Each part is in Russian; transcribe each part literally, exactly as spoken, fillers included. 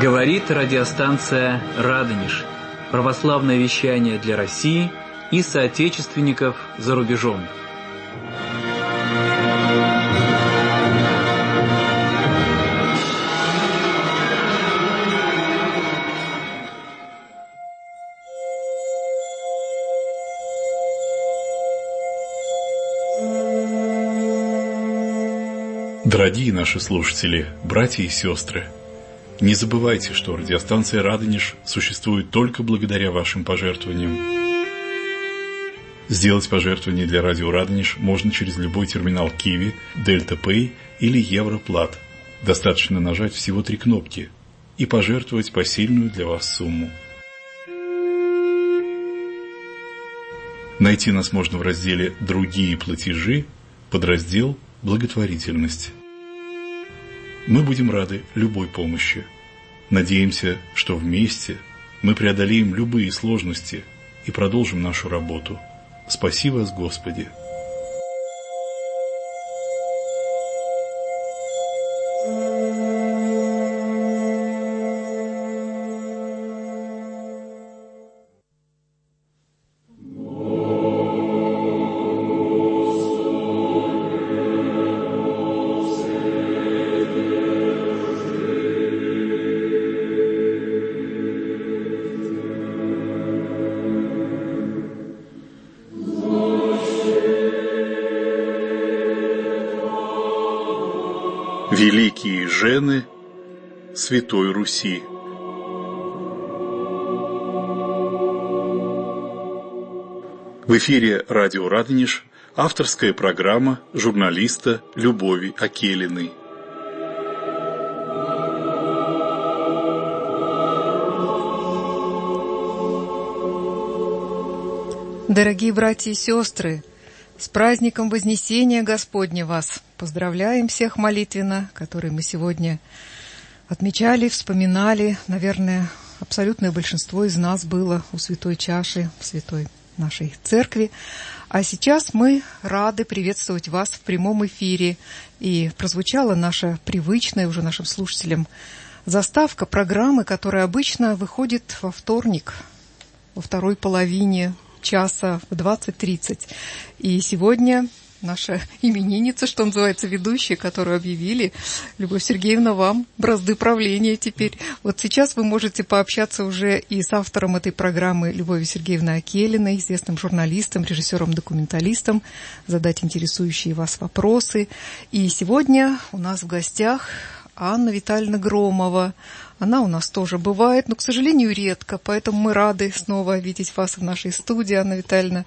Говорит радиостанция «Радонеж». Православное вещание для России и соотечественников за рубежом. Дорогие наши слушатели, братья и сестры, не забывайте, что радиостанция «Радонеж» существует только благодаря вашим пожертвованиям. Сделать пожертвование для радио «Радонеж» можно через любой терминал Киви, Дельта Пэй или Европлат. Достаточно нажать всего три кнопки и пожертвовать посильную для вас сумму. Найти нас можно в разделе «Другие платежи», подраздел «Благотворительность». Мы будем рады любой помощи. Надеемся, что вместе мы преодолеем любые сложности и продолжим нашу работу. Спаси вас, Господи! Великие жены Святой Руси. В эфире радио «Радонеж» авторская программа журналиста Любови Акелиной. Дорогие братья и сестры, с праздником Вознесения Господня вас! Поздравляем всех молитвенно, которые мы сегодня отмечали, вспоминали. Наверное, абсолютное большинство из нас было у Святой Чаши, в Святой нашей Церкви. А сейчас мы рады приветствовать вас в прямом эфире. И прозвучала наша привычная уже нашим слушателям заставка программы, которая обычно выходит во вторник, во второй половине часа в двадцать тридцать. И сегодня наша именинница, что называется, ведущая, которую объявили, Любовь Сергеевна, вам бразды правления теперь. Вот сейчас вы можете пообщаться уже и с автором этой программы Любовью Сергеевной Акелиной, известным журналистом, режиссером-документалистом, задать интересующие вас вопросы. И сегодня у нас в гостях Анна Витальевна Громова. Она у нас тоже бывает, но, к сожалению, редко, поэтому мы рады снова видеть вас в нашей студии, Анна Витальевна.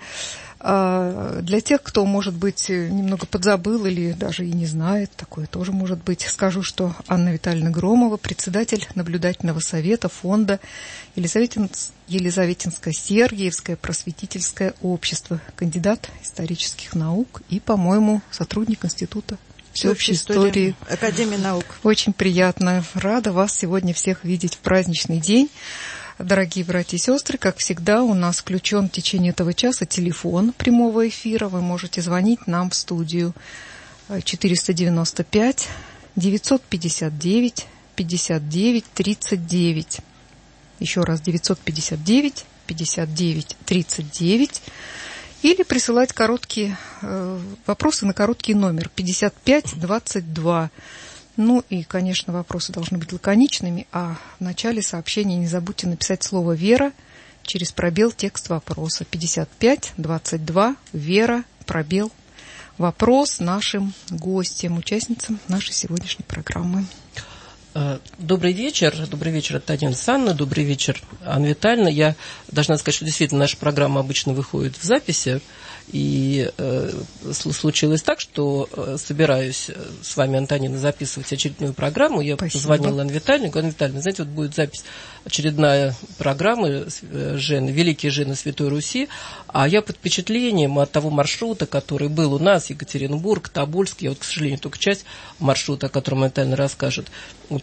Для тех, кто, может быть, немного подзабыл или даже и не знает, такое тоже может быть, скажу, что Анна Витальевна Громова, председатель наблюдательного совета фонда Елизаветин... Елизаветинско-Сергиевское просветительское общество, кандидат исторических наук и, по-моему, сотрудник Института всеобщей истории Академии наук. Очень приятно. Рада вас сегодня всех видеть в праздничный день. Дорогие братья и сестры, как всегда, у нас включен в течение этого часа телефон прямого эфира. Вы можете звонить нам в студию четыреста девяносто пять девятьсот пятьдесят девять пятьдесят девять тридцать девять. Еще раз, девятьсот пятьдесят девять пятьдесят девять тридцать девять. Или присылать короткие э, вопросы на короткий номер пятьдесят пять двадцать два. Ну и, конечно, вопросы должны быть лаконичными, а в начале сообщения не забудьте написать слово «Вера» через пробел текст вопроса. пятьдесят пять двадцать два, Вера, пробел, вопрос нашим гостям, участницам нашей сегодняшней программы. Добрый вечер. Добрый вечер, Татьяна Санна. Добрый вечер, Анна Витальевна. Я должна сказать, что действительно наша программа обычно выходит в записи. И э, случилось так, что э, собираюсь с вами, Антонина, записывать очередную программу. Я Спасибо. позвонила Анне Витальевне. Анна Витальевна, знаете, вот будет запись, очередная программа жены, «Великие жены Святой Руси». А я под впечатлением от того маршрута, который был у нас, Екатеринбург, Тобольск, я вот, к сожалению, только часть маршрута, о котором Анна Витальевна расскажет, под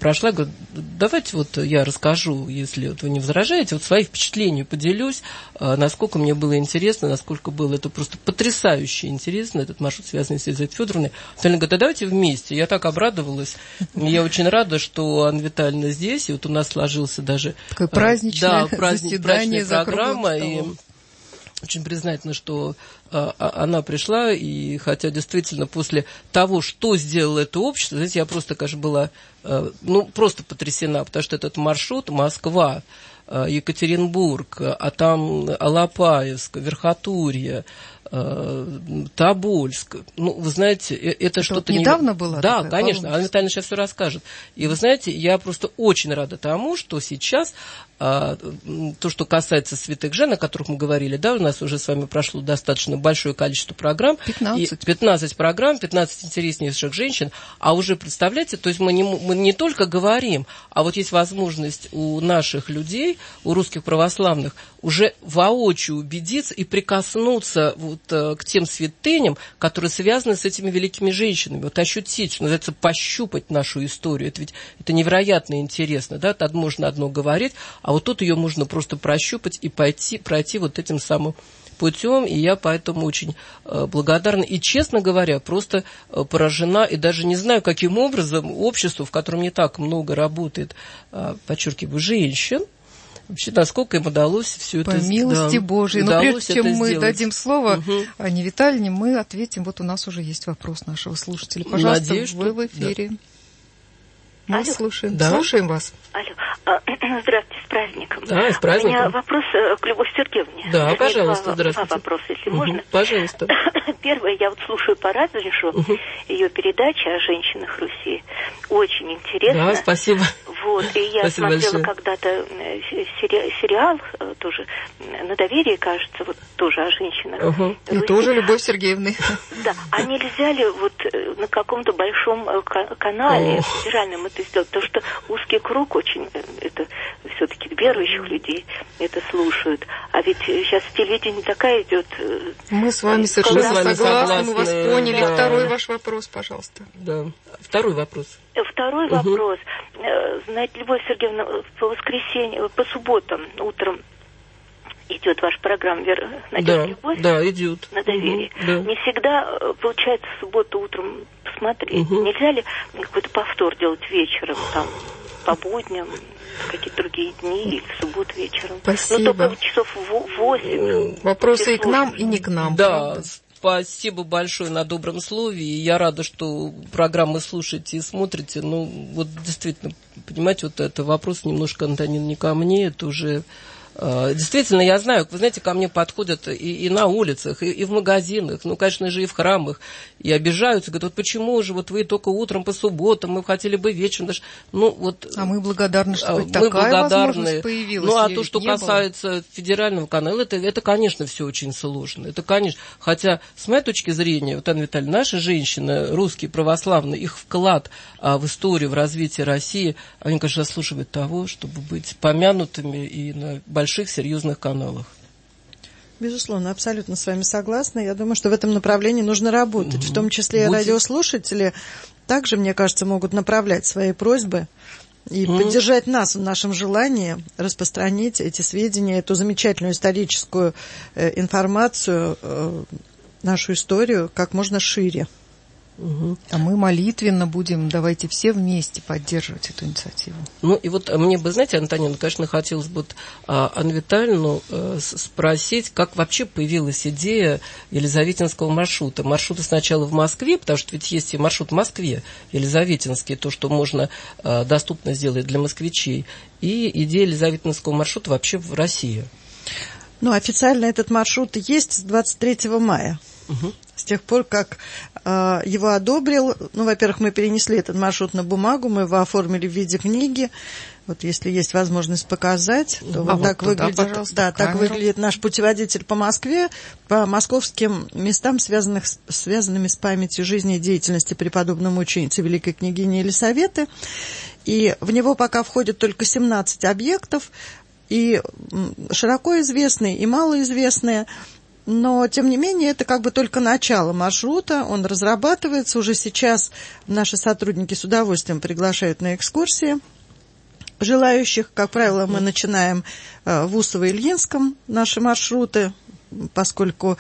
прошла, говорю, давайте вот я расскажу, если вот вы не возражаете, вот свои впечатления поделюсь, насколько мне было интересно, насколько было это просто потрясающе интересно, этот маршрут, связанный с Елизаветой Федоровной. Она говорит, а давайте вместе. Я так обрадовалась. Я очень рада, что Анна Витальевна здесь, и вот у нас сложился даже... Такое праздничное да, праздник, заседание за программа, и очень признательна, что а, она пришла, и хотя действительно после того, что сделало это общество, знаете, я просто, конечно, была а, ну, просто потрясена, потому что этот маршрут Москва, а, Екатеринбург, а там Алапаевск, Верхотурье, Тобольск. Ну, вы знаете, это, это что-то... Вот недавно не... было? Да, конечно, Анна Витальевна сейчас все расскажет. И вы знаете, я просто очень рада тому, что сейчас а, то, что касается святых жен, о которых мы говорили, да, у нас уже с вами прошло достаточно большое количество программ. пятнадцать. И пятнадцать программ, пятнадцать интереснейших женщин. А уже, представляете, то есть мы не, мы не только говорим, а вот есть возможность у наших людей, у русских православных, уже воочию убедиться и прикоснуться вот к тем святыням, которые связаны с этими великими женщинами. Вот ощутить, что называется, пощупать нашу историю. Это ведь это невероятно интересно, да, тут можно одно говорить, а вот тут ее можно просто прощупать и пойти, пройти вот этим самым путем, и я поэтому очень э, благодарна. И, честно говоря, просто э, поражена, и даже не знаю, каким образом обществу, в котором не так много работает, э, подчеркиваю, женщин, вообще, насколько им удалось все это сделать. По милости да, Божией. Но прежде чем мы сделать. дадим слово угу. Анне Витальевне, мы ответим. Вот у нас уже есть вопрос нашего слушателя. Пожалуйста, Надеюсь, вы что... в эфире. Да. Мы Алло. слушаем. Да? Слушаем вас. Алло. Здравствуйте, с праздником. Да, с праздником. У меня вопрос к Любови Сергеевне. Да, Вернее, пожалуйста, два, здравствуйте. Два вопроса, если угу. можно. Пожалуйста. Первое, я вот слушаю по радио угу. ее передачи о женщинах Руси. Очень интересно. Да, спасибо. Вот, и я спасибо смотрела большое. когда-то сери- сериал, тоже на доверии, кажется, вот тоже о женщинах. Угу. И тоже Любовь Сергеевна. Да, а нельзя ли вот на каком-то большом канале федеральном это сделать? Потому что узкий круг очень, это все-таки верующих людей это слушают. А ведь сейчас телевидение такая идет. Мы с вами совершенно согласны, согласны, мы вас поняли. Да. Второй ваш вопрос, пожалуйста. Да. Второй вопрос. Второй угу. вопрос. Знаете, Любовь Сергеевна, по воскресенье, по субботам утром идет ваша программа «Надежда, да, любовь» да, идет. на доверии. Угу, да. Не всегда получается в субботу утром посмотреть. Угу. Нельзя ли какой-то повтор делать вечером, там, по будням, в какие-то другие дни, или в субботу вечером? Спасибо. Ну, только часов восемь. Вопросы и к нам, и не к нам. Да, правда? Спасибо большое на добром слове. И я рада, что программы слушаете и смотрите. Ну, вот действительно, понимаете, вот это вопрос немножко, Антонин, не ко мне, это уже... Действительно, я знаю, вы знаете, ко мне подходят и, и на улицах, и, и в магазинах, ну, конечно же, и в храмах, и обижаются, говорят, вот почему же вот вы только утром по субботам, мы хотели бы вечером, даже, ну, вот... А мы благодарны, что мы такая благодарны. возможность появилась. Ну, а то, что не касается было. федерального канала, это, это, конечно, все очень сложно, это, конечно, хотя, с моей точки зрения, вот, Анна Витальевна, наши женщины, русские, православные, их вклад а, в историю, в развитие России, они, конечно, заслуживают того, чтобы быть помянутыми и на больших, серьезных каналах. Безусловно, абсолютно с вами согласна. Я думаю, что в этом направлении нужно работать. Mm-hmm. В том числе и Будет... радиослушатели также, мне кажется, могут направлять свои просьбы и mm-hmm. поддержать нас в нашем желании распространить эти сведения, эту замечательную историческую э, информацию, э, нашу историю как можно шире. Угу. А мы молитвенно будем, давайте все вместе поддерживать эту инициативу. Ну и вот мне бы, знаете, Антонина, конечно, хотелось бы а, Анну Витальевну а, спросить, как вообще появилась идея Елизаветинского маршрута. Маршрута сначала в Москве, потому что ведь есть и маршрут в Москве, Елизаветинский, то, что можно а, доступно сделать для москвичей, и идея Елизаветинского маршрута вообще в России. Ну, официально этот маршрут есть с двадцать третьего мая. Угу. С тех пор, как э, его одобрил, ну, во-первых, мы перенесли этот маршрут на бумагу, мы его оформили в виде книги. Вот если есть возможность показать, то а вот так, вот выглядит, туда, да, так выглядит наш путеводитель по Москве, по московским местам, связанных, связанными с памятью жизни и деятельности преподобной мученицы великой княгини Елисаветы. И в него пока входят только семнадцать объектов, и широко известные, и малоизвестные. Но, тем не менее, это как бы только начало маршрута, он разрабатывается. Уже сейчас наши сотрудники с удовольствием приглашают на экскурсии желающих. Как правило, мы начинаем в Усово-Ильинском наши маршруты, поскольку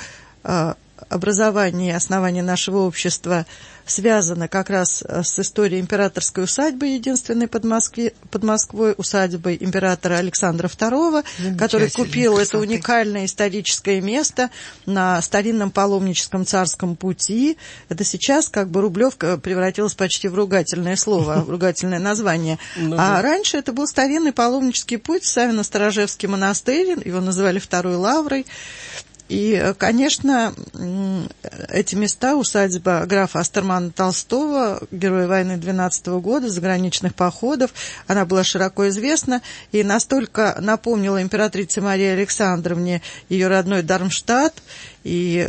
образование и основание нашего общества связано как раз с историей императорской усадьбы, единственной под, Москве, под Москвой усадьбой императора Александра второго, который купил это уникальное историческое место на старинном паломническом царском пути. Это сейчас как бы Рублевка превратилась почти в ругательное слово, в ругательное название. А раньше это был старинный паломнический путь, Савино-Сторожевский монастырь, его называли Второй Лаврой. И, конечно, эти места, усадьба графа Астермана Толстого, героя войны двенадцатого года, заграничных походов, она была широко известна и настолько напомнила императрице Марии Александровне ее родной Дармштадт и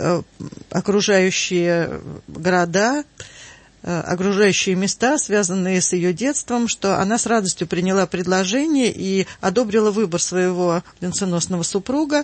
окружающие города, окружающие места, связанные с ее детством, что она с радостью приняла предложение и одобрила выбор своего венценосного супруга.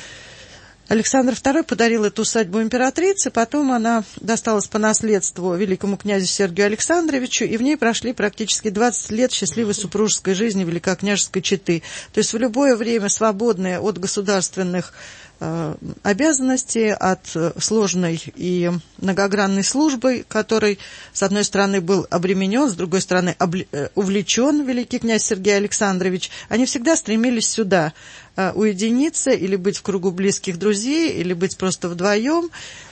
Александр второй подарил эту усадьбу императрице, потом она досталась по наследству великому князю Сергию Александровичу, и в ней прошли практически двадцать лет счастливой супружеской жизни великокняжеской четы. То есть в любое время свободное от государственных э, обязанностей, от сложной и многогранной службы, которой, с одной стороны, был обременен, с другой стороны, обли- увлечен великий князь Сергей Александрович, они всегда стремились сюда, уединиться или быть в кругу близких друзей, или быть просто вдвоем,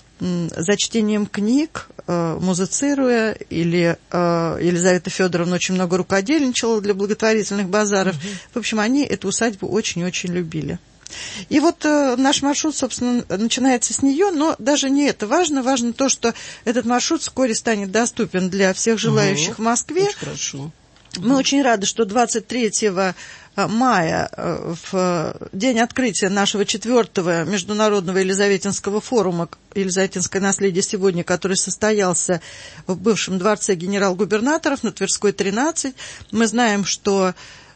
за чтением книг, музицируя, или Елизавета Федоровна очень много рукодельничала для благотворительных базаров. Mm-hmm. В общем, они эту усадьбу очень-очень любили. И вот наш маршрут, собственно, начинается с нее, но даже не это важно. Важно то, что этот маршрут вскоре станет доступен для всех желающих mm-hmm. в Москве. Очень хорошо. Мы mm-hmm. очень рады, что двадцать третьего мая, в день открытия нашего четвертого международного Елизаветинского форума «Елизаветинское наследие сегодня», который состоялся в бывшем дворце генерал-губернаторов на Тверской, тринадцать. Мы знаем, что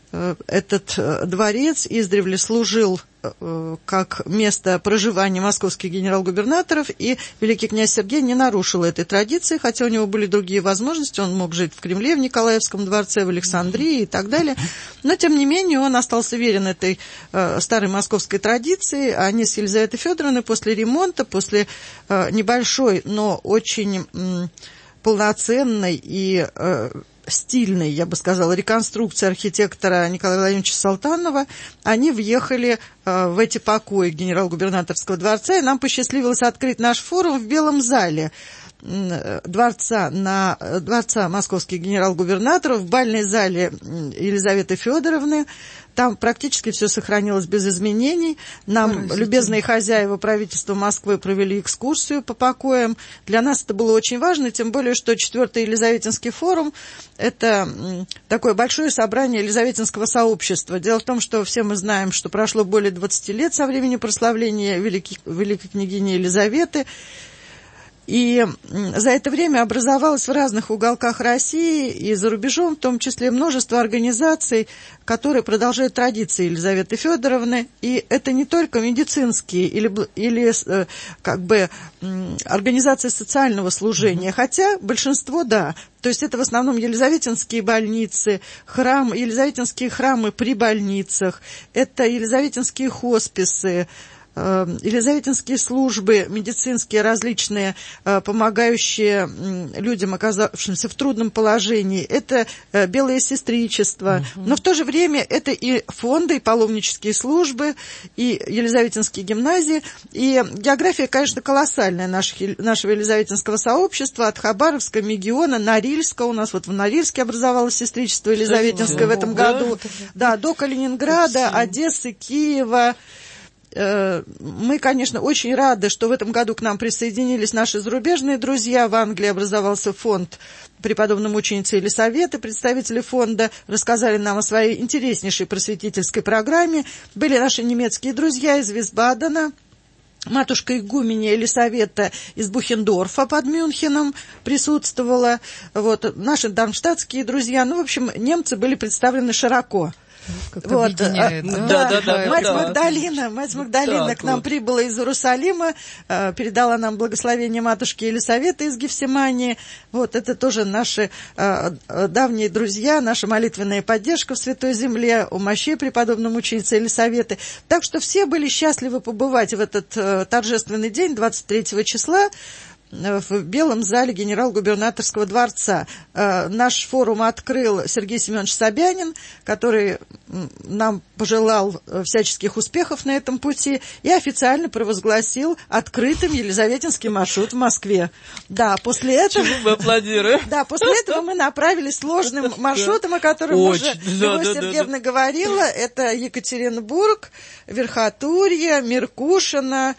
этот дворец издревле служил как место проживания московских генерал-губернаторов, и великий князь Сергей не нарушил этой традиции, хотя у него были другие возможности, он мог жить в Кремле, в Николаевском дворце, в Александрии и так далее, но, тем не менее, он остался верен этой э, старой московской традиции. Они с Елизаветой Федоровной после ремонта, после э, небольшой, но очень э, полноценной и э, стильной, я бы сказала, реконструкции архитектора Николая Владимировича Салтанова, они въехали э, в эти покои генерал-губернаторского дворца, и нам посчастливилось открыть наш форум в Белом зале дворца, на, дворца московских генерал-губернаторов, в бальной зале Елизаветы Федоровны. Там практически все сохранилось без изменений. Нам любезные хозяева правительства Москвы провели экскурсию по покоям. Для нас это было очень важно, тем более, что четвертый Елизаветинский форум – это такое большое собрание Елизаветинского сообщества. Дело в том, что все мы знаем, что прошло более двадцати лет со времени прославления великих, великой княгини Елизаветы. И за это время образовалось в разных уголках России и за рубежом, в том числе, множество организаций, которые продолжают традиции Елизаветы Федоровны. И это не только медицинские или, или как бы организации социального служения, хотя большинство, да. То есть это в основном елизаветинские больницы, храм, елизаветинские храмы при больницах, это елизаветинские хосписы, елизаветинские службы медицинские различные, помогающие людям, оказавшимся в трудном положении, это белое сестричество, uh-huh. но в то же время это и фонды, и паломнические службы, и елизаветинские гимназии, и география, конечно, колоссальная наших, нашего елизаветинского сообщества, от Хабаровска, Мегиона, Норильска, у нас вот в Норильске образовалось сестричество елизаветинское в этом году, да, до Калининграда, Одессы, Киева. Мы, конечно, очень рады, что в этом году к нам присоединились наши зарубежные друзья. В Англии образовался фонд преподобной мученицы Елисаветы. Представители фонда рассказали нам о своей интереснейшей просветительской программе. Были наши немецкие друзья из Висбадена. Матушка игуменья Елисавета из Бухендорфа под Мюнхеном присутствовала. Вот, наши дармштадтские друзья. Ну, в общем, немцы были представлены широко. Как Вот, объединяет, а, да? Да, да, да, мать да. Магдалина, мать Магдалина Так к нам вот. прибыла из Иерусалима, э, передала нам благословение матушки Елисаветы из Гефсимании. Вот это тоже наши э, э, давние друзья, наша молитвенная поддержка в Святой Земле, у мощей преподобной мученицы Елисаветы. Так что все были счастливы побывать в этот э, торжественный день, двадцать третьего числа, в Белом зале генерал-губернаторского дворца. Э, наш форум открыл Сергей Семенович Собянин, который нам пожелал всяческих успехов на этом пути и официально провозгласил открытым Елизаветинский маршрут в Москве. Да, после этого... Чему мы аплодируем? Да, после этого мы направились сложным маршрутом, о котором Очень, уже да, Любовь да, да, Сергеевна говорила. Это Екатеринбург, Верхотурье, Меркушино,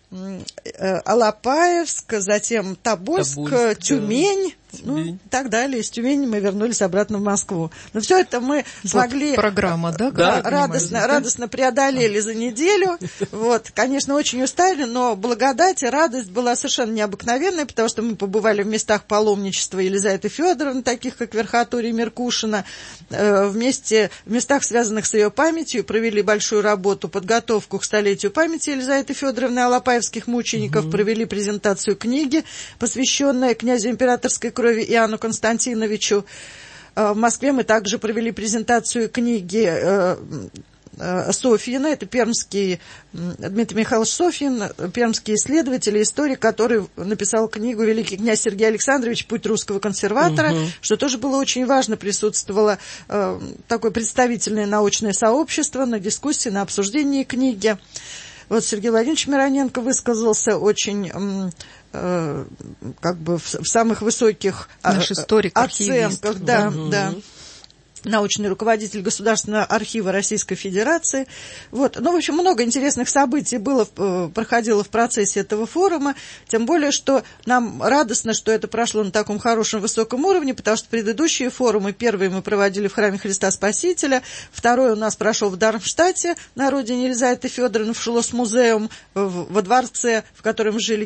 Алапаевск, затем Тобольск, Тобольск, Тюмень, да. ну, Тюмень. и так далее. Из Тюмени мы вернулись обратно в Москву. Но все это мы Вот смогли... программа, да? Да, как я радостно, понимаю, да? радостно преодолели за неделю. Вот, конечно, очень устали, но благодать и радость была совершенно необыкновенная, потому что мы побывали в местах паломничества Елизаветы Федоровны, таких как Верхотурье и Меркушино, э, вместе, в местах, связанных с ее памятью, провели большую работу, подготовку к столетию памяти Елизаветы Федоровны Алапаевских мучеников, угу. Провели презентацию книги, посвященной князю императорской крови Иоанну Константиновичу. В Москве мы также провели презентацию книги Софьина, это пермский Дмитрий Михайлович Софьин, пермский исследователь и историк, который написал книгу «Великий князь Сергей Александрович. Путь русского консерватора», угу. Что тоже было очень важно, присутствовало э, такое представительное научное сообщество на дискуссии, на обсуждении книги. Вот Сергей Владимирович Мироненко высказался очень... Э, как бы в, в самых высоких Наш историк, оценках, да, угу. да. Научный руководитель Государственного архива Российской Федерации. Вот. Ну, в общем, много интересных событий было, проходило в процессе этого форума, тем более, что нам радостно, что это прошло на таком хорошем, высоком уровне, потому что предыдущие форумы, первый мы проводили в Храме Христа Спасителя, второй у нас прошел в Дармштадте, на родине Елизаветы Федоровны, в Шилос-музеум, во дворце, в котором жили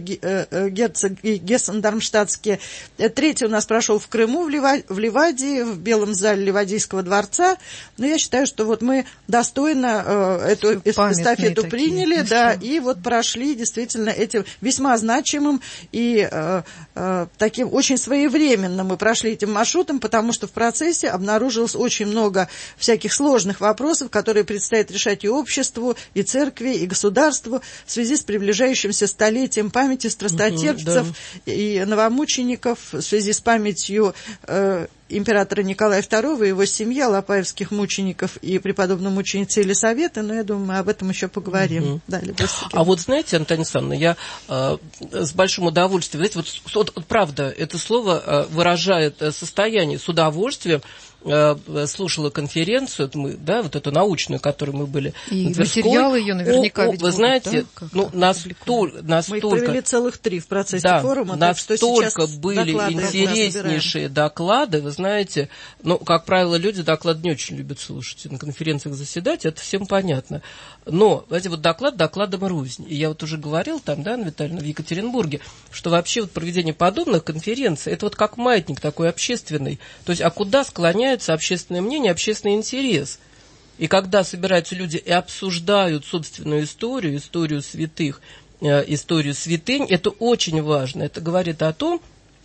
герцоги гессен-дармштадтские. Третий у нас прошел в Крыму, в Ливадии, в Белом зале Ливадийского дворца, но я считаю, что вот мы достойно э, эту эстафету приняли, да, и вот прошли действительно этим весьма значимым и э, э, таким очень своевременным мы прошли этим маршрутом, потому что в процессе обнаружилось очень много всяких сложных вопросов, которые предстоит решать и обществу, и церкви, и государству в связи с приближающимся столетием памяти страстотерпцев угу, да. и новомучеников, в связи с памятью э, императора Николая второго и его семьи, алапаевских мучеников и преподобной мученицы Елисаветы, но я думаю, мы об этом еще поговорим. Угу. Да, а вот знаете, Антонина Александровна, я э, с большим удовольствием, знаете, вот, вот, вот правда, это слово э, выражает состояние с удовольствием, слушала конференцию, мы, да, вот эту научную, которую мы были и на Тверской. Материалы ее наверняка о, о, ведь вы будут, знаете, да, ну, настолько, настолько... Мы их провели целых три в процессе да, форума, настолько так что сейчас были доклады интереснейшие доклады, вы знаете, ну, как правило, люди доклад не очень любят слушать, на конференциях заседать, это всем понятно. Но, знаете, вот доклад докладом рознь. И я вот уже говорил там, да, Анна Витальевна, в Екатеринбурге, что вообще вот проведение подобных конференций, это вот как маятник такой общественный. То есть, а куда склоняется общественное мнение, общественный интерес? И когда собираются люди и обсуждают собственную историю, историю святых, э, историю святынь, это очень важно. Это говорит о том,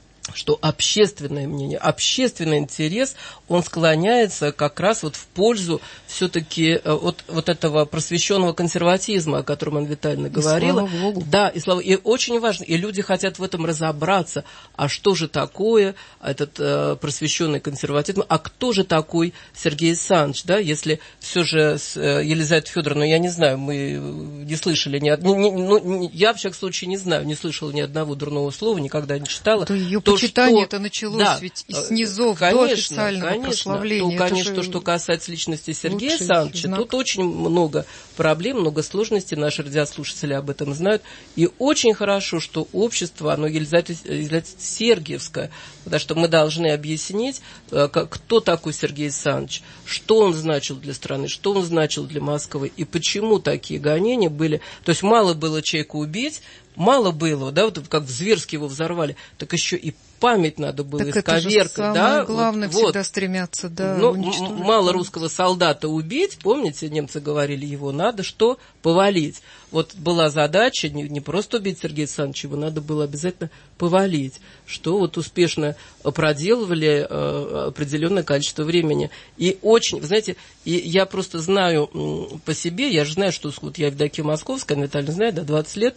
что общественное мнение, общественный интерес, он склоняется как раз вот в пользу все-таки вот, вот этого просвещенного консерватизма, о котором Анна Витальевна говорила. И слава Богу. Да, и, слава, и очень важно, и люди хотят в этом разобраться, а что же такое этот э, просвещенный консерватизм, а кто же такой Сергей Александрович, да, если все же с э, Елизаветой Федоровной, я не знаю, мы не слышали ни одного, ну, я, в всяком случае, не знаю, не слышала ни одного дурного слова, никогда не читала. То ее то, почитание что... это началось да, ведь из низов конечно, до официального конечно, прославления. То, это конечно, же что касается личности Сергея Александровича, тут очень много проблем, много сложностей, наши радиослушатели об этом знают, и очень хорошо, что общество, оно Елизавета, Елизавета Сергиевское, потому что мы должны объяснить, кто такой Сергей Александрович, что он значил для страны, что он значил для Москвы, и почему такие гонения были. То есть мало было человека убить, мало было, да, вот как зверски его взорвали, так еще и память надо было так исковеркать, это же да? Главное вот, всегда вот. стремятся, да, ну, уничтожить. Мало русского солдата убить, помните, немцы говорили, его надо что? Повалить. Вот была задача не, не просто убить Сергея Александровича, его надо было обязательно повалить, что вот успешно проделывали э, определенное количество времени. И очень, вы знаете, и я просто знаю м, по себе, я же знаю, что вот я Евдокия Московская, Виталий знает, да, двадцать лет,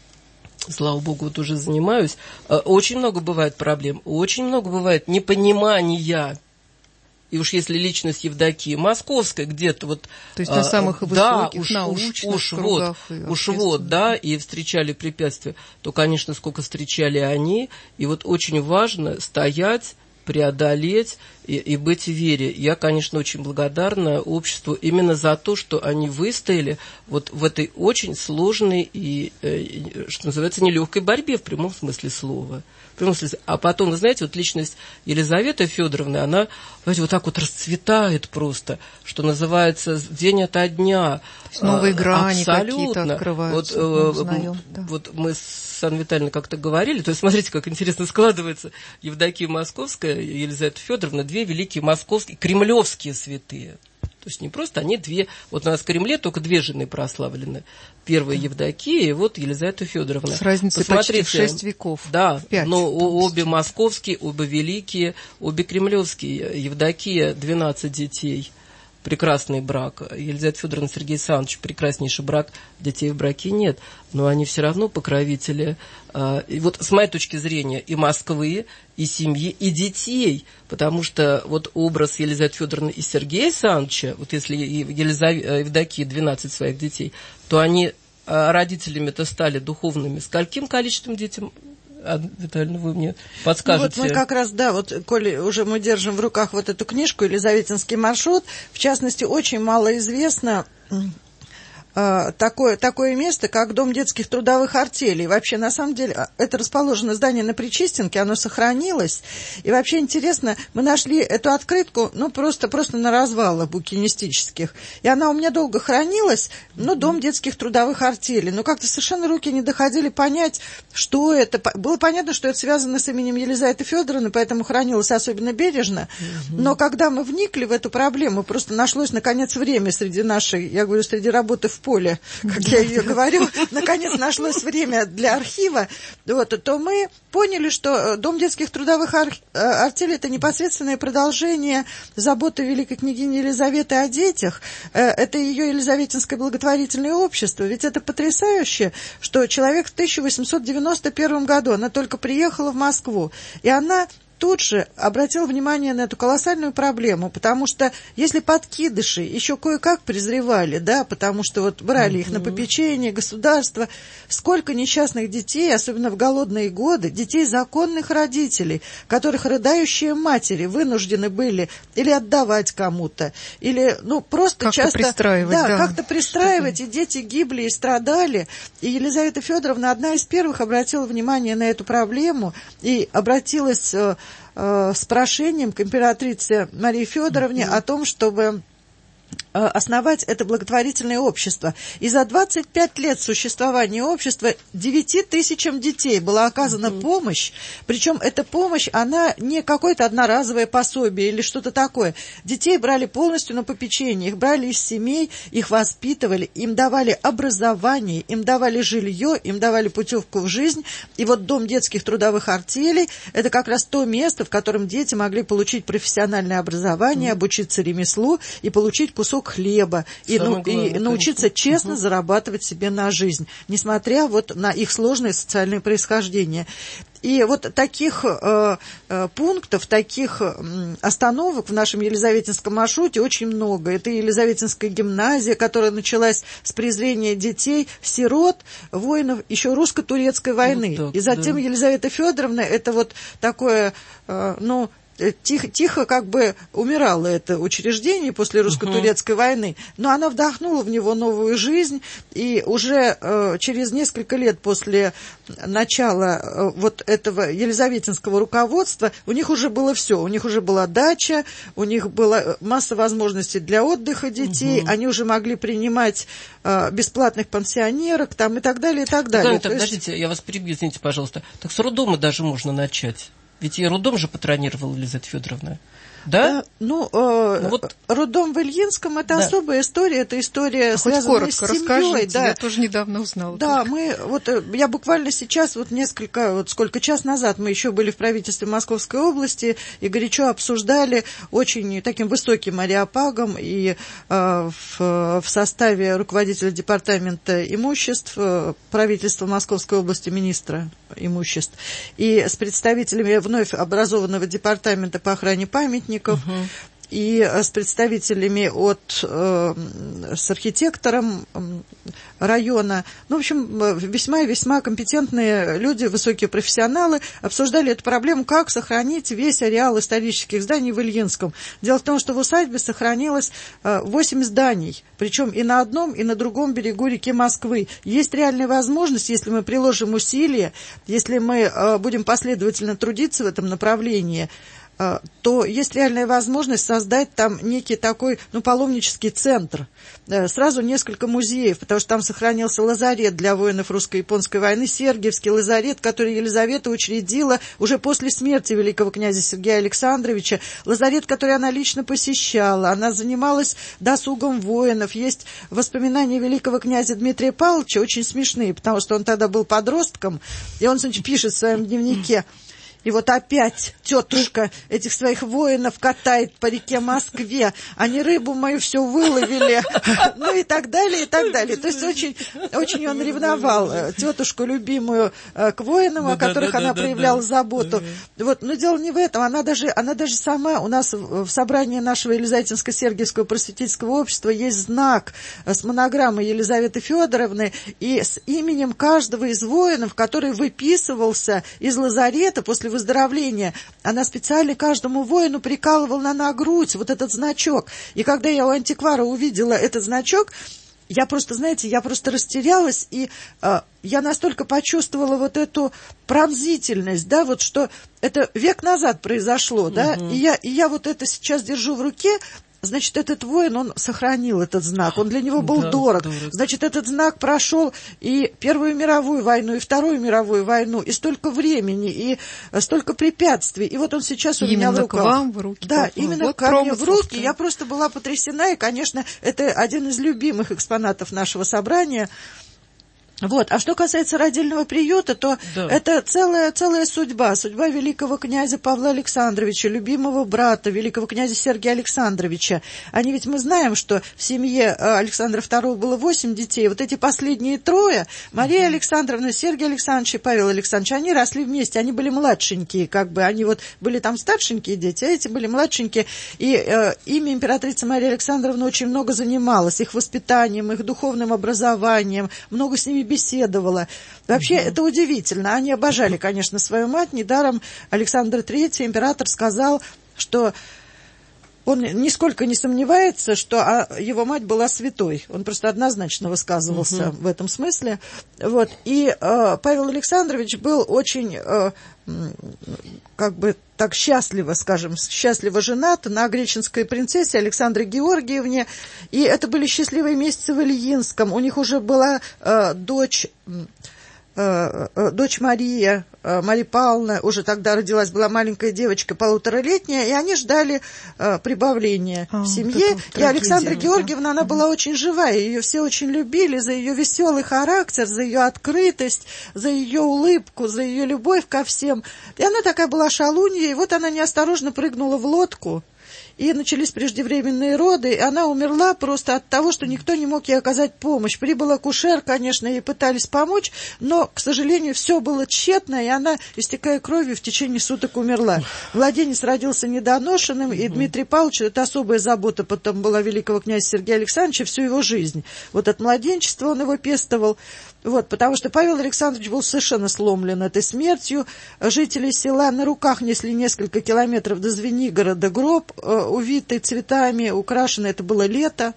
слава богу, вот уже занимаюсь. Очень много бывает проблем, очень много бывает непонимания. И уж если личность Евдокии Московская где-то вот... То есть на самых а, высоких, да, научных уж, уж кругах. Вот, уж вот, да, и встречали препятствия, то, конечно, сколько встречали они. И вот очень важно стоять, преодолеть и, и быть в вере. Я, конечно, очень благодарна обществу именно за то, что они выстояли вот в этой очень сложной и, э, что называется, нелегкой борьбе в прямом смысле слова. В прямом смысле. А потом, вы знаете, вот личность Елизаветы Федоровны, она, знаете, вот так вот расцветает просто, что называется, день ото дня. Новые грани абсолютно. Какие-то открываются. Вот, мы узнаем, да. вот мы с Анной Витальевной как-то говорили, то есть смотрите, как интересно складывается. Евдокия Московская и Елизавета Федоровна, две великие московские, кремлевские святые. То есть не просто они две, вот у нас в Кремле только две жены прославлены. Первая Евдокия и вот Елизавета Федоровна. С разницей почти в шесть веков. Да, пять, но обе московские, обе великие, обе кремлевские. Евдокия двенадцать детей. Прекрасный брак. Елизавета Федоровна, Сергей Александрович, прекраснейший брак, детей в браке нет, но они все равно покровители. И вот с моей точки зрения и Москвы, и семьи, и детей, потому что вот образ Елизаветы Федоровны и Сергея Александровича, вот если Елизавета, Евдокия двенадцать своих детей, то они родителями-то стали духовными. С каким количеством детям? Виталий, вы мне подскажете. Ну, вот мы как раз, да, вот, коли уже мы держим в руках вот эту книжку «Елизаветинский маршрут», в частности, очень мало известно такое, такое место, как Дом детских трудовых артелей. Вообще, на самом деле, это расположено здание на Причистенке, оно сохранилось. И вообще интересно, мы нашли эту открытку, ну, просто, просто на развалах букинистических. И она у меня долго хранилась, ну, Дом детских трудовых артелей. Но как-то совершенно руки не доходили понять, что это. Было понятно, что это связано с именем Елизаветы Федоровны, поэтому хранилось особенно бережно. Но когда мы вникли в эту проблему, просто нашлось, наконец, время среди нашей, я говорю, среди работы в поле, как я ее говорю, наконец нашлось время для архива, вот, то мы поняли, что Дом детских трудовых ар- артелей – это непосредственное продолжение заботы великой княгини Елизаветы о детях. Это ее Елизаветинское благотворительное общество. Ведь это потрясающе, что человек в тысяча восемьсот девяносто первом году, она только приехала в Москву, и она тут же обратил внимание на эту колоссальную проблему, потому что если подкидыши еще кое-как презревали, да, потому что вот брали их на попечение, государство, сколько несчастных детей, особенно в голодные годы, детей законных родителей, которых рыдающие матери вынуждены были или отдавать кому-то, или, ну, просто как-то часто... пристраивать, да, да, как-то пристраивать, и дети гибли и страдали. И Елизавета Федоровна, одна из первых, обратила внимание на эту проблему и обратилась с прошением к императрице Марии Федоровне mm-hmm. о том, чтобы основать это благотворительное общество. И за двадцать пять лет существования общества девяти тысячам детей была оказана mm-hmm. помощь. Причем эта помощь, она не какое-то одноразовое пособие или что-то такое. Детей брали полностью на попечение, их брали из семей, их воспитывали, им давали образование, им давали жилье, им давали путевку в жизнь. И вот Дом детских трудовых артелей – это как раз то место, в котором дети могли получить профессиональное образование, mm-hmm. обучиться ремеслу и получить кусок хлеба и, ну, главное, и научиться честно угу. зарабатывать себе на жизнь, несмотря вот на их сложное социальное происхождение. И вот таких э, э, пунктов, таких э, остановок в нашем Елизаветинском маршруте очень много. Это Елизаветинская гимназия, которая началась с презрения детей, сирот, воинов еще русско-турецкой войны. Вот так, и затем да. Елизавета Федоровна, это вот такое, э, ну, тихо, тихо как бы умирало это учреждение после русско-турецкой uh-huh. войны, но оно вдохнуло в него новую жизнь, и уже э, через несколько лет после начала э, вот этого елизаветинского руководства у них уже было все, у них уже была дача, у них была масса возможностей для отдыха детей, uh-huh. они уже могли принимать э, бесплатных пенсионерок там, и так далее, и так далее. Так, подождите, есть... я вас перебью, извините, пожалуйста. Так с роддома даже можно начать. Ведь и роддом же патронировала Елизавета Федоровна. Да? А, ну, э, ну вот... роддом в Ильинском – это да. особая история, это история, а связанная с семьей. Расскажите, да. Я тоже недавно узнала. Да, только. мы, вот, я буквально сейчас, вот несколько, вот сколько час назад мы еще были в правительстве Московской области и горячо обсуждали очень таким высоким ареопагом и э, в, в составе руководителя департамента имуществ э, правительства Московской области, министра имуществ, и с представителями вновь образованного департамента по охране памятников, Uh-huh. и с представителями от, э, с архитектором района. Ну, в общем, весьма и весьма компетентные люди, высокие профессионалы обсуждали эту проблему, как сохранить весь ареал исторических зданий в Ильинском. Дело в том, что в усадьбе сохранилось восемь зданий, причем и на одном, и на другом берегу реки Москвы. Есть реальная возможность, если мы приложим усилия, если мы будем последовательно трудиться в этом направлении, то есть реальная возможность создать там некий такой, ну, паломнический центр. Сразу несколько музеев, потому что там сохранился лазарет для воинов русско-японской войны, Сергиевский лазарет, который Елизавета учредила уже после смерти великого князя Сергея Александровича. Лазарет, который она лично посещала, она занималась досугом воинов. Есть воспоминания великого князя Дмитрия Павловича, очень смешные, потому что он тогда был подростком, и он, значит, пишет в своем дневнике: и вот опять тетушка этих своих воинов катает по реке Москве, они рыбу мою все выловили, ну и так далее, и так далее. То есть очень, очень он ревновал тетушку любимую к воинам, о которых она проявляла заботу. Вот, но дело не в этом, она даже, она даже сама, у нас в собрании нашего Елизаветинско-Сергиевского просветительского общества есть знак с монограммой Елизаветы Федоровны и с именем каждого из воинов, который выписывался из лазарета после выздоровления. Она специально каждому воину прикалывала на грудь вот этот значок. И когда я у антиквара увидела этот значок, я просто, знаете, я просто растерялась, и э, я настолько почувствовала вот эту пронзительность, да, вот что это век назад произошло, да, угу. и, я, и я вот это сейчас держу в руке. Значит, этот воин, он сохранил этот знак, он для него был да, дорог. дорог. Значит, этот знак прошел и Первую мировую войну, и Вторую мировую войну, и столько времени, и столько препятствий. И вот он сейчас у именно меня в руках. К вам в руки. Да, попал. именно вот ко мне в руки. Я просто была потрясена, и, конечно, это один из любимых экспонатов нашего собрания. Вот. А что касается родильного приюта, то да. это целая, целая судьба, судьба великого князя Павла Александровича, любимого брата великого князя Сергия Александровича. Они ведь, мы знаем, что в семье Александра второго было восемь детей. Вот эти последние трое, Мария угу. Александровна, Сергий Александрович и Павел Александрович, они росли вместе, они были младшенькие, как бы, они вот были там старшенькие дети, а эти были младшенькие. И э, ими императрица Мария Александровна очень много занималась, их воспитанием, их духовным образованием, много с ними беседовала. Вообще, mm-hmm. это удивительно. Они обожали, конечно, свою мать. Недаром Александр третий, император, сказал, что он нисколько не сомневается, что его мать была святой. Он просто однозначно высказывался mm-hmm. в этом смысле. Вот. И э, Павел Александрович был очень, э, как бы так счастливо, скажем, счастливо женат на греческой принцессе Александре Георгиевне. И это были счастливые месяцы в Ильинском. У них уже была э, дочь... дочь Мария, Мария Павловна, уже тогда родилась, была маленькая девочка, полуторалетняя, и они ждали э, прибавления а, в семье. И Александра Георгиевна, да. она была очень живая, ее все очень любили за ее веселый характер, за ее открытость, за ее улыбку, за ее любовь ко всем. И она такая была шалунья, и вот она неосторожно прыгнула в лодку, и начались преждевременные роды, и она умерла просто от того, что никто не мог ей оказать помощь. Прибыл акушер, конечно, ей пытались помочь, но, к сожалению, все было тщетно, и она, истекая кровью, в течение суток умерла. Младенец родился недоношенным, и Дмитрий Павлович, это особая забота потом была великого князя Сергея Александровича всю его жизнь. Вот от младенчества он его пестовал. Вот, потому что Павел Александрович был совершенно сломлен этой смертью. Жители села на руках несли несколько километров до Звенигорода гроб, увитый цветами, украшенный, это было лето.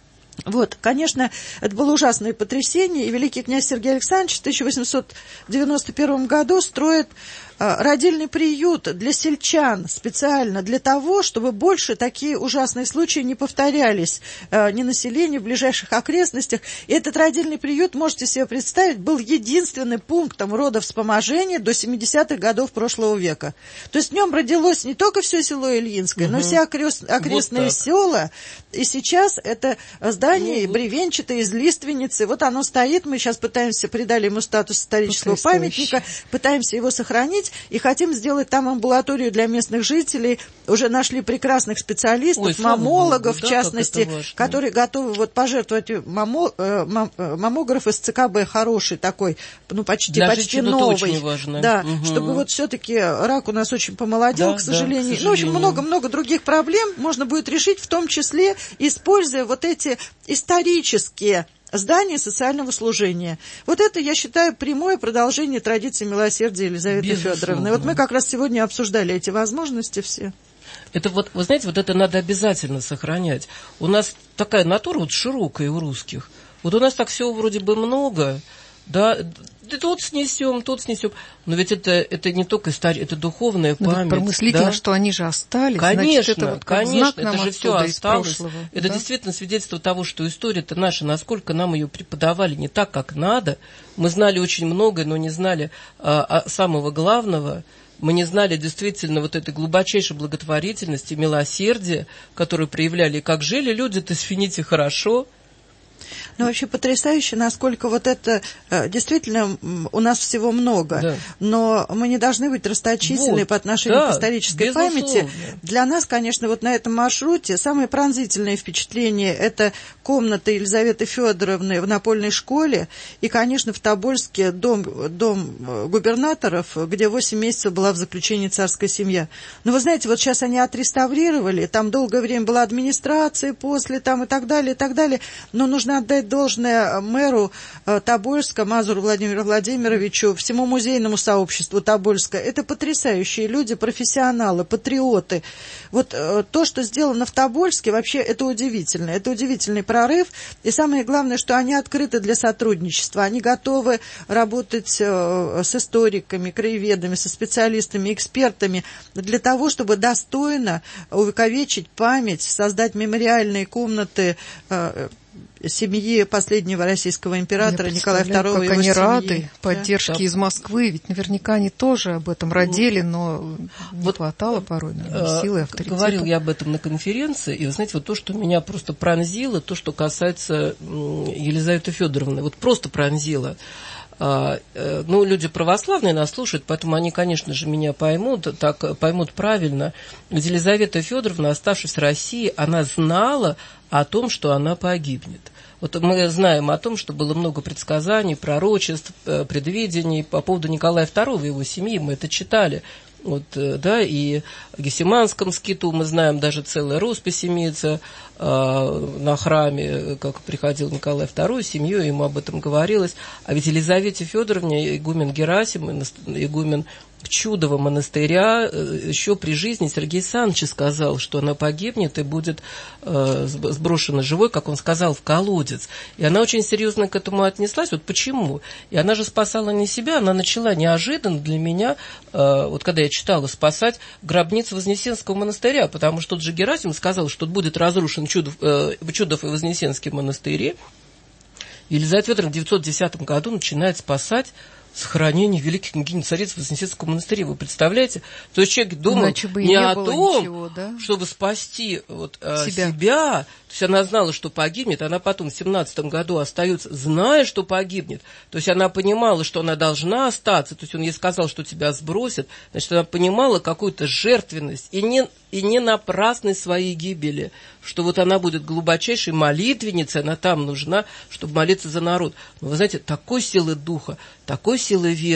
Вот, конечно, это было ужасное потрясение, и великий князь Сергей Александрович в тысяча восемьсот девяносто первом году строит родильный приют для сельчан специально для того, чтобы больше такие ужасные случаи не повторялись ни населению в ближайших окрестностях. И этот родильный приют, можете себе представить, был единственным пунктом родовспоможения до семидесятых годов прошлого века. То есть в нем родилось не только все село Ильинское, угу. но все окрест, окрестные вот села. И сейчас это здание ну, бревенчатое из лиственницы. Вот оно стоит, мы сейчас пытаемся, придали ему статус исторического памятника, пытаемся его сохранить. И хотим сделать там амбулаторию для местных жителей. Уже нашли прекрасных специалистов, Ой, маммологов, Богу, в частности, да, которые готовы вот пожертвовать мамо, э, маммограф из ЦКБ хороший такой, ну почти, для почти новый. Да, угу. Чтобы вот все-таки рак у нас очень помолодел, да, к сожалению. Да, к сожалению. Ну, в общем, много-много других проблем можно будет решить, в том числе используя вот эти исторические здание социального служения. Вот это, я считаю, прямое продолжение традиции милосердия Елизаветы Федоровны. Вот мы как раз сегодня обсуждали эти возможности все. Это вот, вы знаете, вот это надо обязательно сохранять. У нас такая натура вот широкая у русских. Вот у нас так всего вроде бы много, да, тут снесем, тут снесем. Но ведь это, это не только история, это духовная ну, память. Промыслительно, да? Что они же остались. Конечно, значит, это вот как конечно, знак нам это же все осталось. Это да? действительно свидетельство того, что история-то наша, насколько нам ее преподавали не так, как надо. Мы знали очень многое, но не знали а, а, самого главного. Мы не знали действительно вот этой глубочайшей благотворительности, милосердия, которую проявляли. И как жили люди-то, извините, хорошо. Ну, вообще потрясающе, насколько вот это действительно у нас всего много, да. Но мы не должны быть расточительны вот, по отношению да, к исторической безусловно. Памяти. Для нас, конечно, вот на этом маршруте самые пронзительные впечатления – это комната Елизаветы Федоровны в напольной школе и, конечно, в Тобольске дом, дом губернаторов, где восемь месяцев была в заключении царская семья. Но вы знаете, вот сейчас они отреставрировали, там долгое время была администрация после там и так далее, и так далее, но нужно отдать должное мэру э, Тобольска, Мазуру Владимиру Владимировичу, всему музейному сообществу Тобольска. Это потрясающие люди, профессионалы, патриоты. Вот э, то, что сделано в Тобольске, вообще это удивительно. Это удивительный прорыв. И самое главное, что они открыты для сотрудничества. Они готовы работать э, с историками, краеведами, со специалистами, экспертами для того, чтобы достойно увековечить память, создать мемориальные комнаты э, семьи последнего российского императора Николая Второго. Как его они семьи. рады поддержке да. из Москвы, ведь наверняка они тоже об этом родили, но не вот, хватало порой наверное, силы и авторитета. Говорил я об этом на конференции, и вы знаете, вот то, что меня просто пронзило, то, что касается Елизаветы Федоровны, вот просто пронзило. Ну, люди православные нас слушают, поэтому они, конечно же, меня поймут, так поймут правильно. Ведь Елизавета Федоровна, оставшись в России, она знала о том, что она погибнет. Вот мы знаем о том, что было много предсказаний, пророчеств, предвидений по поводу Николая Второго и его семьи, мы это читали. Вот, да, и в Гефсиманском скиту мы знаем, даже целая роспись имеется э, на храме, как приходил Николай Второй, семьей, ему об этом говорилось. А ведь Елизавете Федоровне игумен Герасим, игумен Чудова монастыря, еще при жизни Сергей Саныч сказал, что она погибнет и будет э, сброшена живой, как он сказал, в колодец. И она очень серьезно к этому отнеслась. Вот почему? И она же спасала не себя, она начала неожиданно для меня, э, вот когда я читала, спасать гробницу Вознесенского монастыря, потому что тот же Герасим сказал, что будет разрушен Чудов, э, Чудов и Вознесенский монастыри. Елизавета Федоровна в девятьсот десятом году начинает спасать сохранение великих княгинь цариц Вознесенского монастыря. Вы представляете? То есть человек думал не, не о том, ничего, да? чтобы спасти вот, себя. себя. То есть она знала, что погибнет. Она потом в семнадцатом году остается, зная, что погибнет. То есть она понимала, что она должна остаться. То есть он ей сказал, что тебя сбросят. Значит, она понимала какую-то жертвенность и не, и не напрасной своей гибели. Что вот она будет глубочайшей молитвенницей, она там нужна, чтобы молиться за народ. Но вы знаете, такой силы духа, такой силы веры,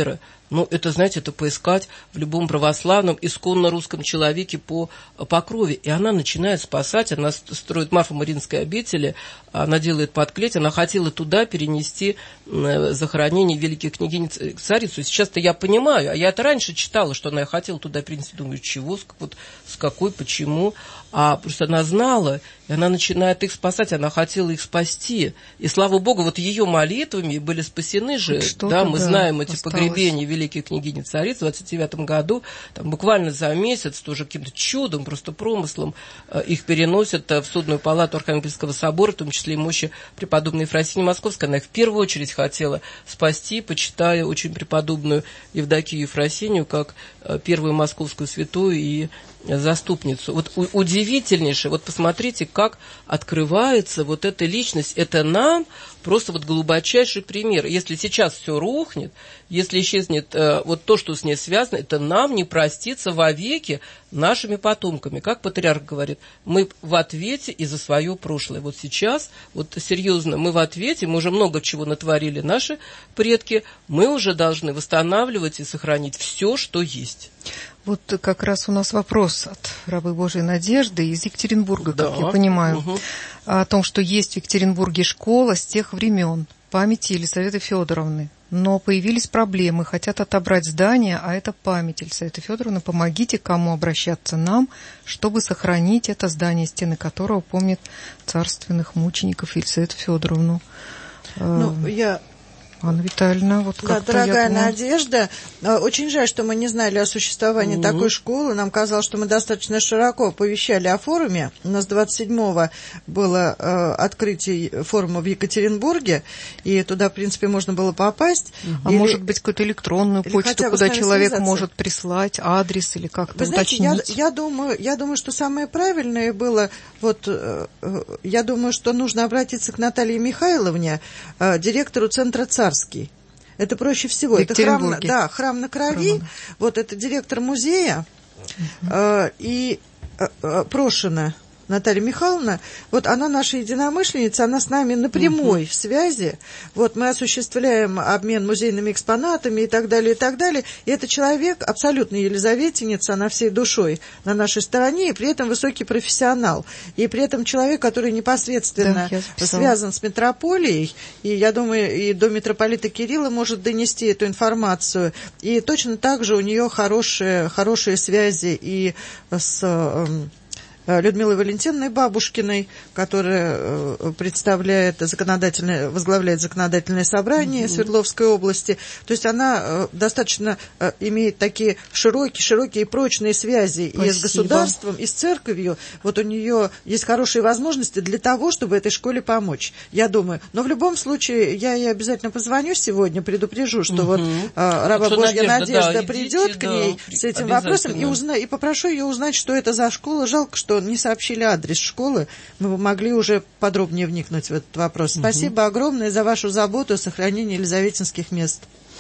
Ну, это, знаете, это поискать в любом православном, исконно русском человеке по, по крови. И она начинает спасать, она строит Марфа-Мариинской обители, она делает подклеть, она хотела туда перенести захоронение великой княгини царицу. Сейчас-то я понимаю, а я это раньше читала, что она хотела туда перенести. Думаю, чего, вот, с какой, почему. А просто она знала, и она начинает их спасать, она хотела их спасти. И, слава Богу, вот ее молитвами были спасены же. Да, мы да, знаем эти осталось. Погребения великой княгини царицы в двадцать девятом году. Там буквально за месяц, тоже каким-то чудом, просто промыслом, их переносят в судную палату Архангельского собора, в том числе и мощи преподобной Ефросинии Московской. Она их в первую очередь хотела спасти, почитая очень преподобную Евдокию Ефросинию как первую московскую святую и заступницу. Вот удивительнейшее, вот посмотрите, как открывается вот эта личность. Это нам просто вот глубочайший пример. Если сейчас все рухнет, если исчезнет э, вот то, что с ней связано, это нам не простится вовеки нашими потомками. Как патриарх говорит, мы в ответе и за свое прошлое. Вот сейчас, вот серьезно, мы в ответе, мы уже много чего натворили наши предки, мы уже должны восстанавливать и сохранить все, что есть. Вот как раз у нас вопрос от рабы Божией Надежды из Екатеринбурга, да. как я понимаю, угу. о том, что есть в Екатеринбурге школа с тех времен памяти Елизаветы Федоровны. Но появились проблемы, хотят отобрать здание, а это память Елизаветы Федоровны. Помогите, кому обращаться нам, чтобы сохранить это здание, стены которого помнят царственных мучеников Елизавету Федоровну. Ну, я... Анна Витальевна, вот да, как-то дорогая я думаю... Надежда, очень жаль, что мы не знали о существовании mm-hmm. такой школы. Нам казалось, что мы достаточно широко оповещали о форуме. У нас двадцать седьмого было э, открытие форума в Екатеринбурге, и туда, в принципе, можно было попасть. А или... может быть, какую-то электронную почту, куда человек связаться. Может прислать адрес или как-то Вы уточнить? Знаете, я, я, думаю, я думаю, что самое правильное было, вот, э, я думаю, что нужно обратиться к Наталье Михайловне, э, директору Центра «Царский». Это проще всего. Это храм, да, храм на Крови. Храм. Вот это директор музея. Uh-huh. э, и э, Прошина Наталья Михайловна, вот она наша единомышленница, она с нами на прямой uh-huh. связи. Вот мы осуществляем обмен музейными экспонатами и так далее, и так далее. И это человек, абсолютно елизаветинец, она всей душой на нашей стороне, и при этом высокий профессионал. И при этом человек, который непосредственно да, связан с митрополией, и я думаю, и до митрополита Кирилла может донести эту информацию. И точно так же у нее хорошие, хорошие связи и с... Людмилой Валентиновной Бабушкиной, которая представляет законодательное, возглавляет законодательное собрание mm-hmm. Свердловской области. То есть она достаточно имеет такие широкие, широкие и прочные связи Спасибо. И с государством, и с церковью. Вот у нее есть хорошие возможности для того, чтобы этой школе помочь, я думаю. Но в любом случае я ей обязательно позвоню сегодня, предупрежу, что mm-hmm. вот а, раба что Божья Надежда, Надежда да, придет идите, к ней да, с этим вопросом и, узна, и попрошу ее узнать, что это за школа. Жалко, что не сообщили адрес школы, мы бы могли уже подробнее вникнуть в этот вопрос. Спасибо угу. огромное за вашу заботу о сохранении елизаветинских мест.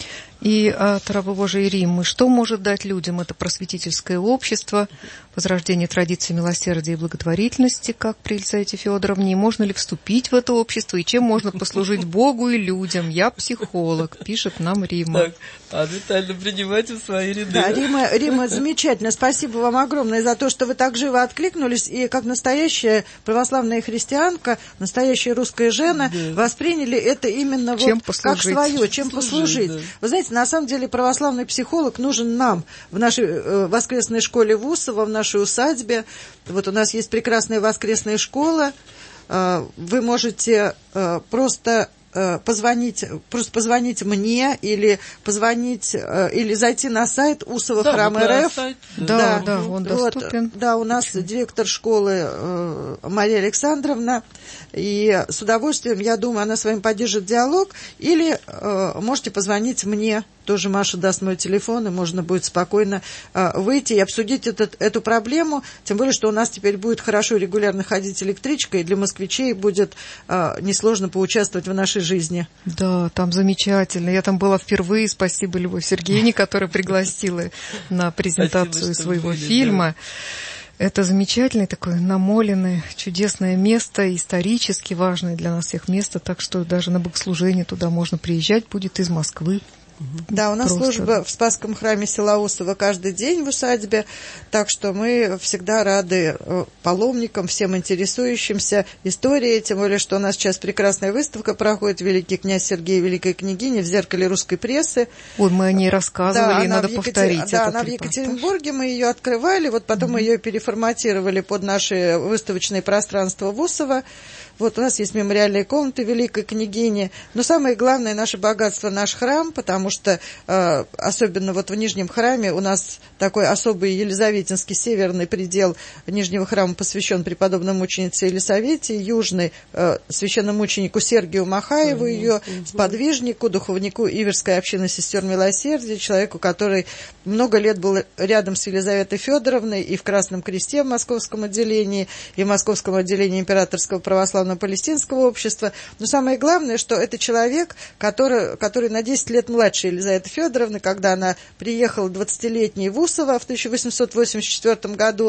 И от рабы Божией Риммы, что может дать людям это просветительское общество, возрождение традиций милосердия и благотворительности, как при Елизавете Федоровне, и можно ли вступить в это общество, и чем можно послужить Богу и людям? Я психолог, пишет нам Римма. Так, а Витальевна, принимайте в свои ряды. Да, Римма, Римма, замечательно. Спасибо вам огромное за то, что вы так живо откликнулись, и как настоящая православная христианка, настоящая русская жена, да. восприняли это именно вот как свое, чем послужить. Да. Вы знаете, на самом деле православный психолог нужен нам в нашей э, воскресной школе в Усово, в нашей усадьбе. Вот у нас есть прекрасная воскресная школа. Э, вы можете э, просто э, позвонить, просто позвонить мне или позвонить э, или зайти на сайт Усово да, храм РФ. Сайт, да, да, да, он доступен. Вот, да, у нас Очень. директор школы э, Мария Александровна. И с удовольствием, я думаю, она с вами поддержит диалог. Или э, можете позвонить мне. Тоже Маша даст мой телефон, и можно будет спокойно э, выйти и обсудить этот, эту проблему. Тем более, что у нас теперь будет хорошо регулярно ходить электричка, и для москвичей будет э, несложно поучаствовать в нашей жизни. Да, там замечательно. Я там была впервые. Спасибо Любовь Сергеевне, которая пригласила на презентацию своего фильма. Это замечательное такое намоленное, чудесное место, исторически важное для нас всех место, так что даже на богослужение туда можно приезжать будет из Москвы. Да, у нас Просто... служба в Спасском храме села Усово каждый день в усадьбе, так что мы всегда рады паломникам, всем интересующимся историей, тем более, что у нас сейчас прекрасная выставка проходит «Великий князь Сергей и Великая княгиня» в «Зеркале русской прессы». Ой, мы о ней рассказывали, да, и надо Екатер... повторить. Да, этот она в репортаж. Екатеринбурге, мы ее открывали, вот потом мы mm-hmm. ее переформатировали под наши выставочные пространства в Усово. Вот у нас есть мемориальные комнаты Великой княгини, но самое главное наше богатство — наш храм, потому что э, особенно вот в Нижнем храме у нас такой особый Елизаветинский северный предел Нижнего храма посвящен преподобной мученице Елисавете, южный э, священномученику Сергию Махаеву, mm-hmm. ее mm-hmm. сподвижнику, духовнику Иверской общины сестер Милосердия, человеку, который много лет был рядом с Елизаветой Федоровной и в Красном Кресте в Московском отделении, и в Московском отделении Императорского православного палестинского общества. Но самое главное, что это человек, который, который на десять лет младше Елизаветы Федоровны, когда она приехала двадцатилетней в Усово в тысяча восемьсот восемьдесят четвёртом году,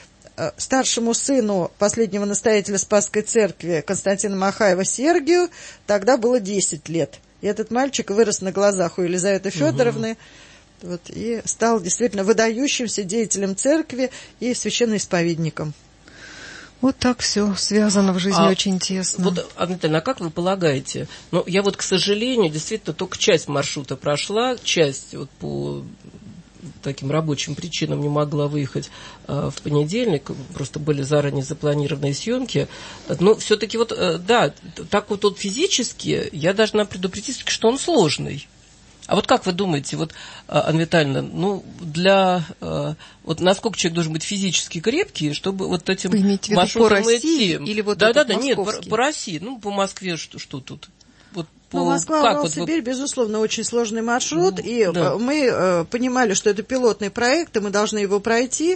старшему сыну последнего настоятеля Спасской церкви Константина Махаева Сергию тогда было десять лет. И этот мальчик вырос на глазах у Елизаветы Федоровны. Угу. Вот, и стал действительно выдающимся деятелем церкви и священноисповедником. Вот так все связано в жизни а, очень тесно. Вот, Анна Витальевна, а как вы полагаете? Ну, я вот, к сожалению, действительно только часть маршрута прошла, часть вот по таким рабочим причинам не могла выехать э, в понедельник, просто были заранее запланированные съемки. Но все-таки вот, э, да, так вот, вот физически я должна предупредить, что он сложный. А вот как вы думаете, вот, Анна Витальевна, ну, для, вот насколько человек должен быть физически крепкий, чтобы вот этим маршрутом идти? Или вот да, да, да, нет, по, по России, ну, по Москве что, что тут? Вот по, ну, Москва, как, Урал, вот, Сибирь, вы... безусловно, очень сложный маршрут, ну, и да. мы э, понимали, что это пилотный проект, и мы должны его пройти.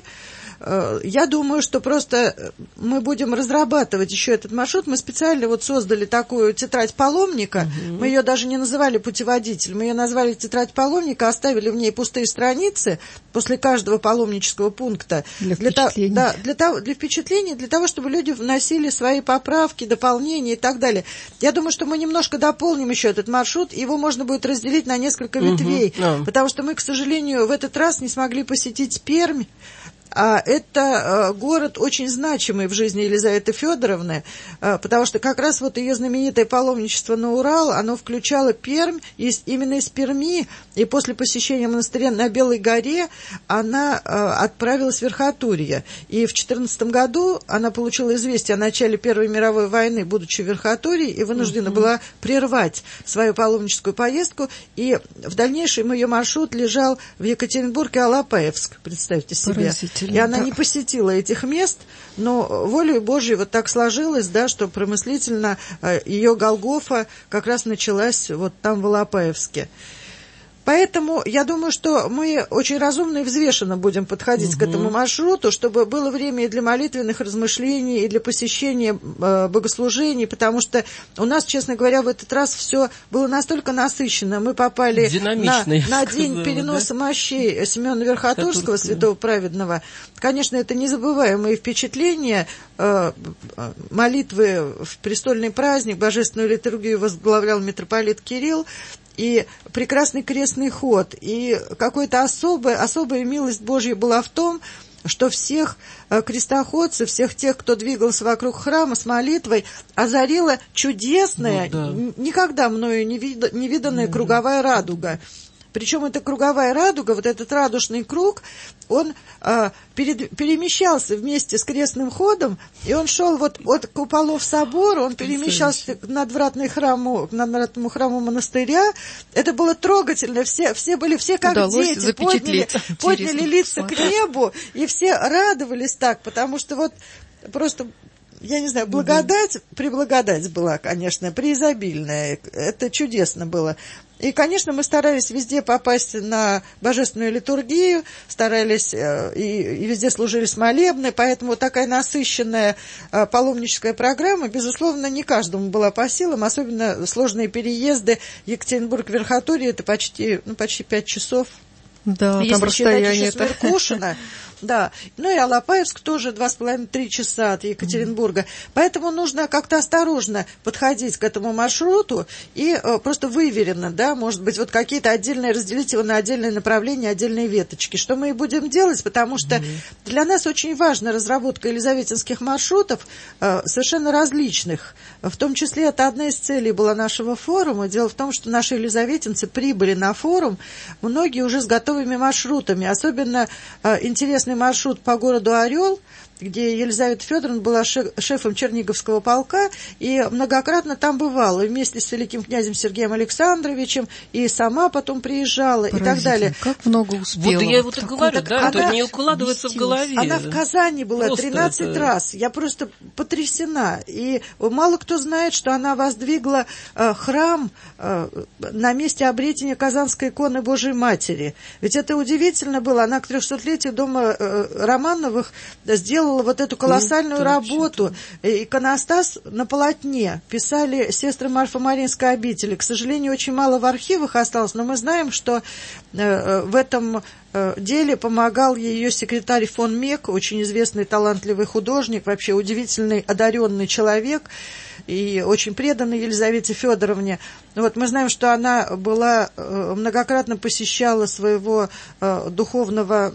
Я думаю, что просто мы будем разрабатывать еще этот маршрут. Мы специально вот создали такую тетрадь паломника. Uh-huh. Мы ее даже не называли путеводитель, мы ее назвали тетрадь паломника, оставили в ней пустые страницы после каждого паломнического пункта. Для впечатления. Для, да, для, того, для впечатления, для того, чтобы люди вносили свои поправки, дополнения и так далее. Я думаю, что мы немножко дополним еще этот маршрут, его можно будет разделить на несколько ветвей, uh-huh. yeah. потому что мы, к сожалению, в этот раз не смогли посетить Пермь. А это город очень значимый в жизни Елизаветы Федоровны, потому что как раз вот ее знаменитое паломничество на Урал, оно включало Пермь, и именно из Перми, и после посещения монастыря на Белой горе она отправилась в Верхотурье. И в четырнадцатом году она получила известие о начале Первой мировой войны, будучи в Верхотурье, и вынуждена uh-huh. была прервать свою паломническую поездку, и в дальнейшем ее маршрут лежал в Екатеринбург и Алапаевск, представьте себе. И она не посетила этих мест, но волею Божией вот так сложилось, да, что промыслительно ее Голгофа как раз началась вот там, в Алапаевске. Поэтому я думаю, что мы очень разумно и взвешенно будем подходить угу. к этому маршруту, чтобы было время и для молитвенных размышлений, и для посещения э, богослужений, потому что у нас, честно говоря, в этот раз все было настолько насыщенно. Мы попали на, на день переноса да? мощей Симеона Верхотурского, святого праведного. Конечно, это незабываемые впечатления. Э, молитвы в престольный праздник, божественную литургию возглавлял митрополит Кирилл. И прекрасный крестный ход, и какая-то особая, особая милость Божья была в том, что всех крестоходцев, всех тех, кто двигался вокруг храма с молитвой, озарила чудесная, ну, да. никогда мною не, вид, не виданная mm-hmm. круговая радуга. Причем эта круговая радуга, вот этот радужный круг, он а, перед, перемещался вместе с крестным ходом, и он шел вот от куполов собора, он перемещался к надвратному храму, к надвратному храму монастыря. Это было трогательно, все, все были все как Удалось дети, подняли, подняли лица к небу, и все радовались так, потому что вот просто... Я не знаю, благодать, mm-hmm. преблагодать была, конечно, преизобильная, это чудесно было. И, конечно, мы старались везде попасть на божественную литургию, старались и, и везде служились молебны, поэтому такая насыщенная паломническая программа, безусловно, не каждому была по силам, особенно сложные переезды. Екатеринбург-Верхотурье, это почти, ну, почти пять часов. Да, если там считать расстояние еще с Меркушина, Да, ну и Алапаевск тоже два с половиной-три часа от Екатеринбурга. Mm-hmm. Поэтому нужно как-то осторожно подходить к этому маршруту и э, просто выверенно, да, может быть, вот какие-то отдельные, разделить его на отдельные направления, отдельные веточки. Что мы и будем делать, потому что mm-hmm. для нас очень важна разработка елизаветинских маршрутов э, совершенно различных. В том числе это одна из целей была нашего форума. Дело в том, что наши елизаветинцы прибыли на форум, многие уже с готовыми маршрутами. Особенно э, интересный маршрут по городу Орел, где Елизавета Федоровна была шефом Черниговского полка, и многократно там бывала, и вместе с великим князем Сергеем Александровичем, и сама потом приезжала, и так далее. Как много успела. Вот я вот и говорю, да, это не укладывается в голове. Она в Казани была просто тринадцать это... раз, я просто потрясена, и мало кто знает, что она воздвигла э, храм э, на месте обретения Казанской иконы Божией Матери. Ведь это удивительно было, она к трехсотлетию дома э, Романовых сделала вот эту колоссальную ну, работу. Иконостас на полотне писали сестры Марфа-Маринской обители. К сожалению, очень мало в архивах осталось, но мы знаем, что э, в этом э, деле помогал ее секретарь фон Мек, очень известный талантливый художник, вообще удивительный, одаренный человек и очень преданный Елизавете Федоровне. Вот мы знаем, что она была, многократно посещала своего э, духовного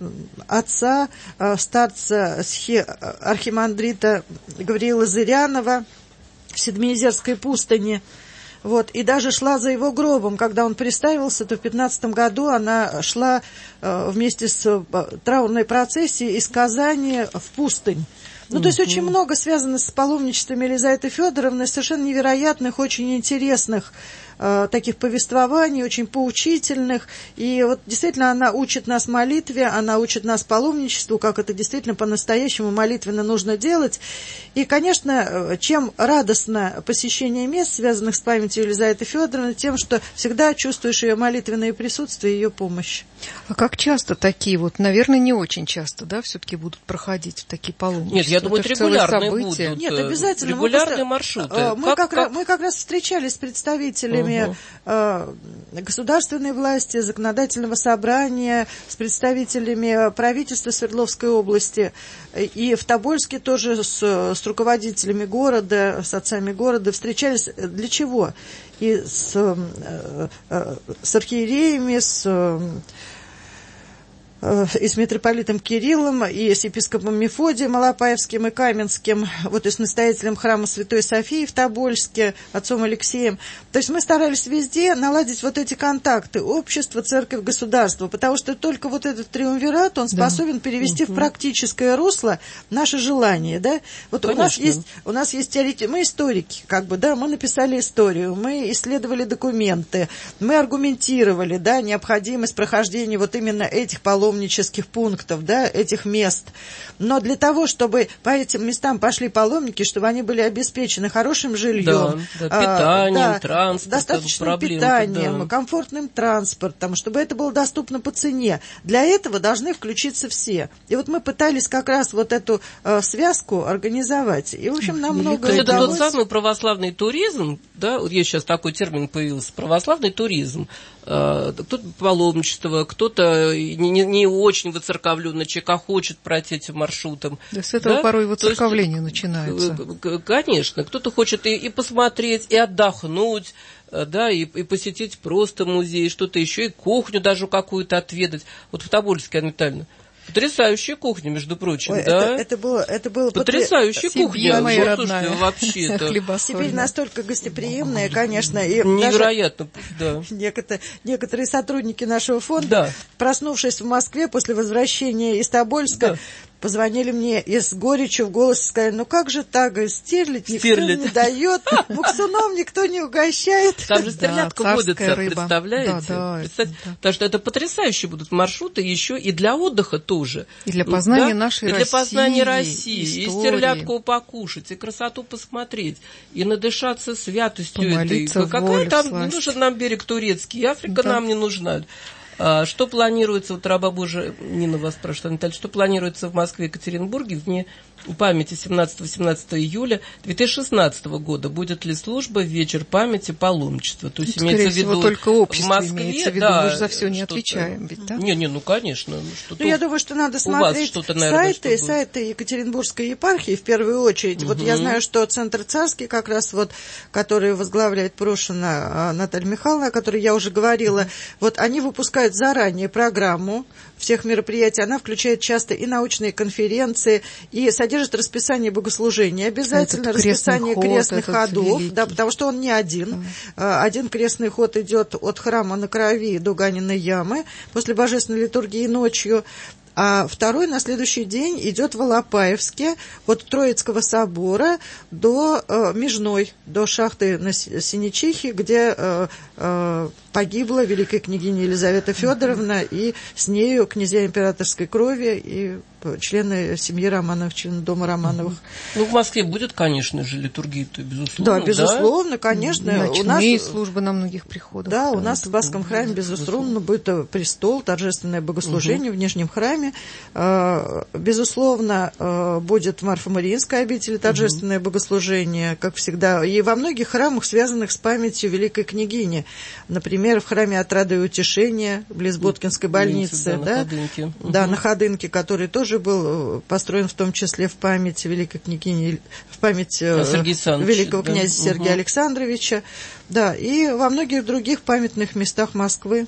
отца, э, старца схе, архимандрита Гавриила Зырянова в Седмиезерской пустыне. Вот, и даже шла за его гробом. Когда он приставился, то в пятнадцатом году она шла э, вместе с э, траурной процессией из Казани в пустынь. Ну, то есть очень много связано с паломничеством Елизаветы Федоровны, совершенно невероятных, очень интересных э, таких повествований, очень поучительных. И вот действительно она учит нас молитве, она учит нас паломничеству, как это действительно по-настоящему молитвенно нужно делать. И, конечно, чем радостно посещение мест, связанных с памятью Елизаветы Федоровны, тем, что всегда чувствуешь ее молитвенное присутствие и ее помощь. А как часто такие вот, наверное, не очень часто, да, все-таки будут проходить такие паломничества? Нет, я думаю, это регулярные будут. Нет, обязательно. Регулярные мы просто, маршруты. Мы как, как, как... мы как раз встречались с представителями uh-huh. э, государственной власти, законодательного собрания, с представителями правительства Свердловской области. И в Тобольске тоже с, с руководителями города, с отцами города встречались. Для чего? И с, э, э, с архиереями, с... и с митрополитом Кириллом, и с епископом Мефодием Алапаевским и Каменским, вот и с настоятелем храма Святой Софии в Тобольске, отцом Алексеем. То есть мы старались везде наладить вот эти контакты, общество, церковь, государство, потому что только вот этот триумвират, он способен да. перевести угу. в практическое русло наше желание, да. Вот у нас есть, у нас есть теоретики, мы историки, как бы, да, мы написали историю, мы исследовали документы, мы аргументировали, да, необходимость прохождения вот именно этих паломничеств, пунктов, да, этих мест. Но для того, чтобы по этим местам пошли паломники, чтобы они были обеспечены хорошим жильем, да, да, питанием, а, да, транспортом, достаточным питанием, да. комфортным транспортом, чтобы это было доступно по цене. Для этого должны включиться все. И вот мы пытались как раз вот эту э, связку организовать. И, в общем, нам много удалось. Это тот самый православный туризм, да, вот есть сейчас такой термин появился, православный туризм. Кто-то паломничество, кто-то не, не, не очень выцерковленный человек, а хочет пройти этим маршрутом. Да, с этого да? порой выцерковление есть, начинается. Конечно, кто-то хочет и, и посмотреть, и отдохнуть, да, и, и посетить просто музей, что-то еще, и кухню даже какую-то отведать. Вот в Тобольске, Анна потрясающая кухня, между прочим, Ой, да? Это, это было, это было потрясающая потр... кухня, моя родная. Вообще-то. Теперь настолько гостеприимная, конечно, и невероятно, да. Некоторые, некоторые сотрудники нашего фонда, да. проснувшись в Москве после возвращения из Тобольска, да. позвонили мне и с горечью в голосе сказали: ну как же так, стерлить никто Стерлить. не дает, буксуном никто не угощает. Там же стерлядка да, водится, рыба. представляете? Да, да, да. Потому что это потрясающие будут маршруты еще и для отдыха тоже. И для познания да? нашей и России. для познания России, истории. И стерлядку покушать, и красоту посмотреть, и надышаться святостью помолиться этой. Какая там, власть. Не нужен нам берег турецкий, и Африка да. нам не нужна. А, что планируется, вот раба Божия Нина вас спрашивает, Наталья, что планируется в Москве и Екатеринбурге в дни памяти семнадцатого-восемнадцатого июля две тысячи шестнадцатого года. Будет ли служба в вечер памяти паломничества? То есть ну, имеется в виду всего, только общество в Москве, имеется в виду, да, мы же за все не отвечаем, ведь, да? Не, не, ну конечно. Ну, ну, я думаю, что надо смотреть что-то, наверное, сайты, что сайты Екатеринбургской епархии в первую очередь. Угу. Вот я знаю, что Центр Царский, как раз вот, который возглавляет Прошина Наталья Михайловна, о которой я уже говорила, угу. вот они выпускают заранее программу всех мероприятий. Она включает часто и научные конференции, и содержит расписание богослужения, обязательно расписание ход, крестных ходов, да, потому что он не один. Да. Один крестный ход идет от храма на Крови до Ганиной ямы после божественной литургии ночью. А второй на следующий день идет в Алапаевске от Троицкого собора до э, Межной, до шахты на Синичихе, где э, э, погибла великая княгиня Елизавета Федоровна, и с нею князья императорской крови и члены семьи Романовых, члены дома Романовых. Ну, в Москве будет, конечно же, литургия-то, безусловно. Да, безусловно, да? конечно. Ночные у нас службы на многих приходах. Да, у нас в Спасском храме, безусловно, будет престол, торжественное богослужение угу. в Нижнем храме. Безусловно, будет в Марфо-Мариинской обители торжественное угу. богослужение, как всегда. И во многих храмах, связанных с памятью великой княгини. Например, в храме Отрады и Утешения, близ Боткинской больницы. Да, да, на Ходынке. Да, угу. на Ходынке, который тоже был построен в том числе в память великой княгини, в память великого да? князя Сергия угу. Александровича. Да, и во многих других памятных местах Москвы.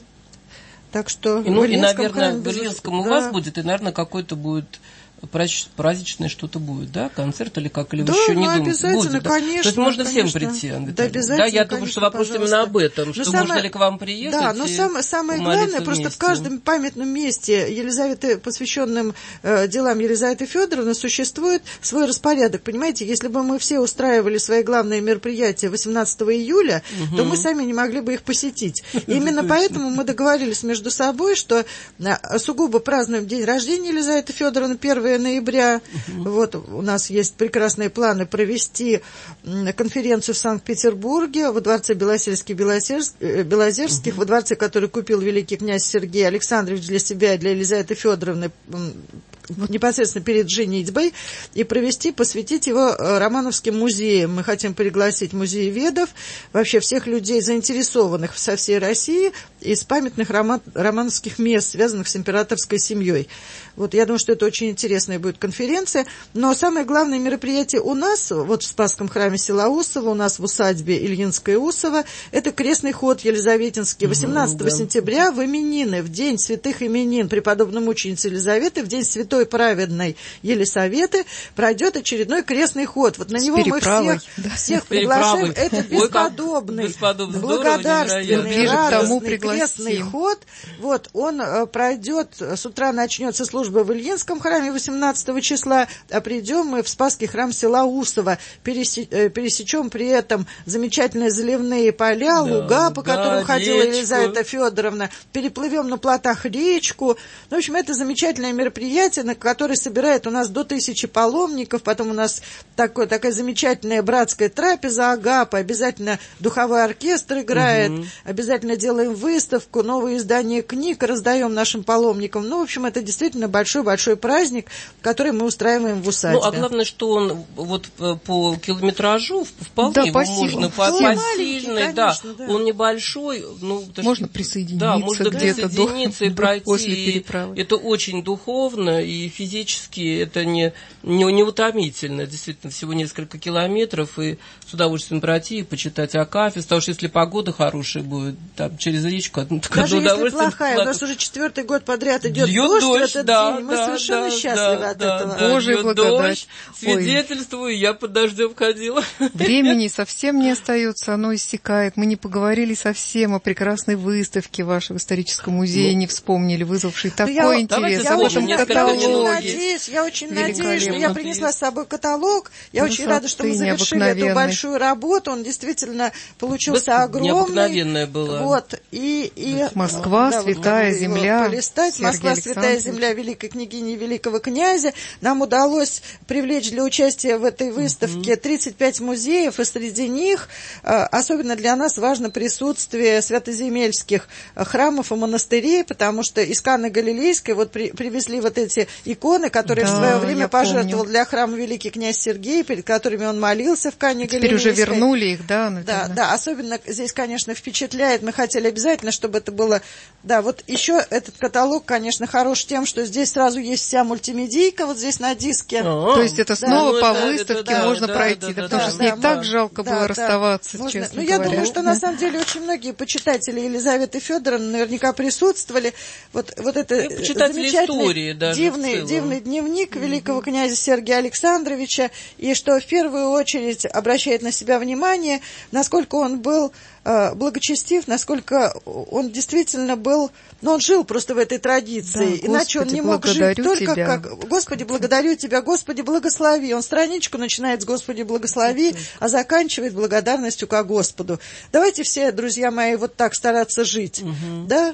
Так что и, ну, и наверное, в Ильинском да. у вас будет, и, наверное, какой-то будет праздничное что-то будет, да, концерт или как, или да, вы еще ну, не думаете? Обязательно, будет, да? конечно. То есть можно конечно. всем прийти, Анна да, обязательно, да, я конечно, думаю, что вопрос пожалуйста. именно об этом, но что самое, можно ли к вам приехать. Да, но самое, самое главное, просто в каждом памятном месте Елизаветы, посвященном э, делам Елизаветы Федоровны, существует свой распорядок. Понимаете, если бы мы все устраивали свои главные мероприятия восемнадцатого июля, угу. то мы сами не могли бы их посетить. И именно поэтому мы договорились между собой, что сугубо празднуем день рождения Елизаветы Федоровны первого ноября. Uh-huh. Вот у нас есть прекрасные планы провести конференцию в Санкт-Петербурге во дворце Белозерских, Белозерских uh-huh. во дворце, который купил великий князь Сергей Александрович для себя и для Елизаветы Федоровны непосредственно перед женитьбой, и провести, посвятить его Романовским музеям. Мы хотим пригласить музееведов, вообще всех людей, заинтересованных со всей России, из памятных роман, романовских мест, связанных с императорской семьей. Вот я думаю, что это очень интересная будет конференция. Но самое главное мероприятие у нас, вот в Спасском храме села Усово, у нас в усадьбе Ильинское Усово, это крестный ход Елизаветинский. восемнадцатого mm-hmm, сентября в именины, в день святых именин преподобной мученицы Елизаветы, в день святой праведной Елисаветы пройдет очередной крестный ход. Вот на с него мы всех, да. всех приглашаем. Это бесподобный, Ой, благодарственный, радостный крестный ход. Вот, он э, пройдет, с утра начнется служба в Ильинском храме восемнадцатого числа, а придем мы в Спасский храм села Усово, пересе, э, пересечем при этом замечательные заливные поля, да, луга, по да, которым ходила речку. Елизавета Федоровна, переплывем на плотах речку. В общем, это замечательное мероприятие, на которое собирает у нас до тысячи паломников, потом у нас такой, такая замечательная братская трапеза Агапы, обязательно духовой оркестр играет, угу. обязательно делаем выставку, новые издания книг раздаем нашим паломникам. Ну, в общем, это действительно большой-большой праздник, который мы устраиваем в усадьбе. Ну, а главное, что он вот по километражу вполне да, его можно посильный, да, да, он небольшой. Ну, можно присоединиться, да, можно где-то присоединиться до, и пройти. После переправы. Это очень духовно, и физически это не, не, не утомительно. Действительно, всего несколько километров, и с удовольствием пройти и почитать Акафист, потому что если погода хорошая будет, там, через речку, ну, даже если плохая, у нас уже четвертый год подряд идет Льет дождь, дождь в этот да, день, мы да, совершенно да, счастливы да, от да, этого. Да, Божья благодать. Свидетельствую, я под дождем ходила. Времени совсем не остается, оно иссякает. Мы не поговорили совсем о прекрасной выставке вашего исторического музея, ну, не вспомнили, вызвавший такой я, интерес. Я, в очень, каталоге. я очень надеюсь, я очень надеюсь, что я принесла с собой каталог. Я очень рада, что мы завершили эту большую работу. Он действительно получился да, огромный. Необыкновенная была. Вот, и, и, Москва, да, святая вот, земля. Полистать. Москва, святая земля великой княгини и великого князя. Нам удалось привлечь для участия в этой выставке тридцать пять музеев, и среди них особенно для нас важно присутствие святоземельских храмов и монастырей, потому что из Каны Галилейской вот при, привезли вот эти иконы, которые да, в свое время пожертвовал помню. для храма великий князь Сергей, перед которыми он молился в Кане Галилейской. Теперь уже вернули их, да, наверное. Да, да, особенно здесь, конечно, впечатляет. Мы хотели обязательно, чтобы это было... Да, вот еще этот каталог, конечно, хорош тем, что здесь сразу есть вся мультимедийка, вот здесь на диске. А-а-а. То есть это снова да, по это, выставке это, можно да, пройти, да, да, да, потому да, что да, с ней да, так да, жалко да, было да, расставаться, можно. честно Ну, говоря. я думаю, что да. на самом деле очень многие почитатели Елизаветы Федоровны наверняка присутствовали. Вот, вот это замечательный, истории даже дивный, дивный дневник mm-hmm. великого князя Сергия Александровича, и что в первую очередь обращает на себя внимание, насколько он был э, благочестив, насколько он действительно был, но он жил просто в этой традиции, да, иначе Господи, он не мог жить только тебя. Как «Господи, благодарю Тебя, Господи, благослови». Он страничку начинает с «Господи, благослови», а заканчивает благодарностью ко Господу. Давайте все, друзья мои, вот так стараться жить, угу. да?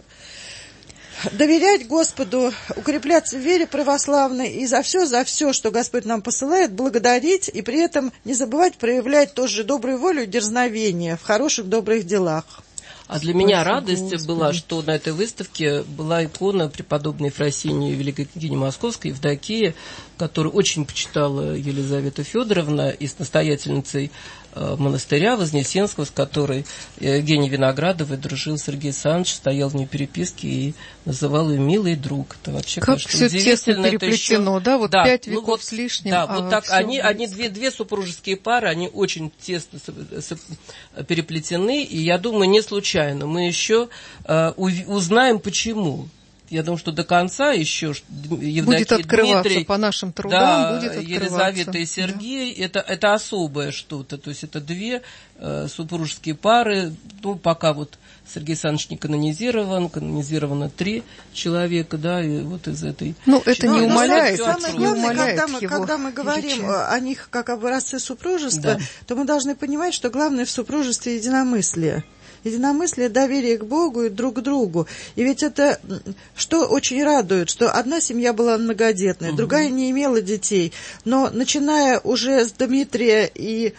Доверять Господу, укрепляться в вере православной и за все, за все, что Господь нам посылает, благодарить и при этом не забывать проявлять тоже добрую волю и дерзновение в хороших, добрых делах. А для меня радость Господи. Была, что на этой выставке была икона преподобной Ефросинии, великой княгини Московской, Евдокии, которую очень почитала Елизавета Федоровна, и с настоятельницей монастыря Вознесенского, с которой Евгений Виноградовый дружил, Сергей Александрович, стоял в ней переписке и называл ее «милый друг». Это вообще, как конечно, все тесно переплетено, еще... да, вот да, пять веков ну вот, с лишним. Да, а вот так, они, они две, две супружеские пары, они очень тесно переплетены, и я думаю, не случайно. Мы еще э, узнаем, почему. Я думаю, что до конца еще Евдокия, будет открываться Дмитрий, по нашим трудам, да, будет открываться. Елизавета и Сергей, да. это, это особое что-то. То есть это две э, супружеские пары. Ну, пока вот Сергей Александрович не канонизирован, канонизировано три человека, да, и вот из этой... Ну, это не умаляет, самое не главное, умаляет когда, мы, когда мы говорим о них как образцы супружества, да. то мы должны понимать, что главное в супружестве единомыслие. Единомыслие, доверие к Богу и друг к другу. И ведь это, что очень радует, что одна семья была многодетная, угу. другая не имела детей. Но начиная уже с Дмитрия и...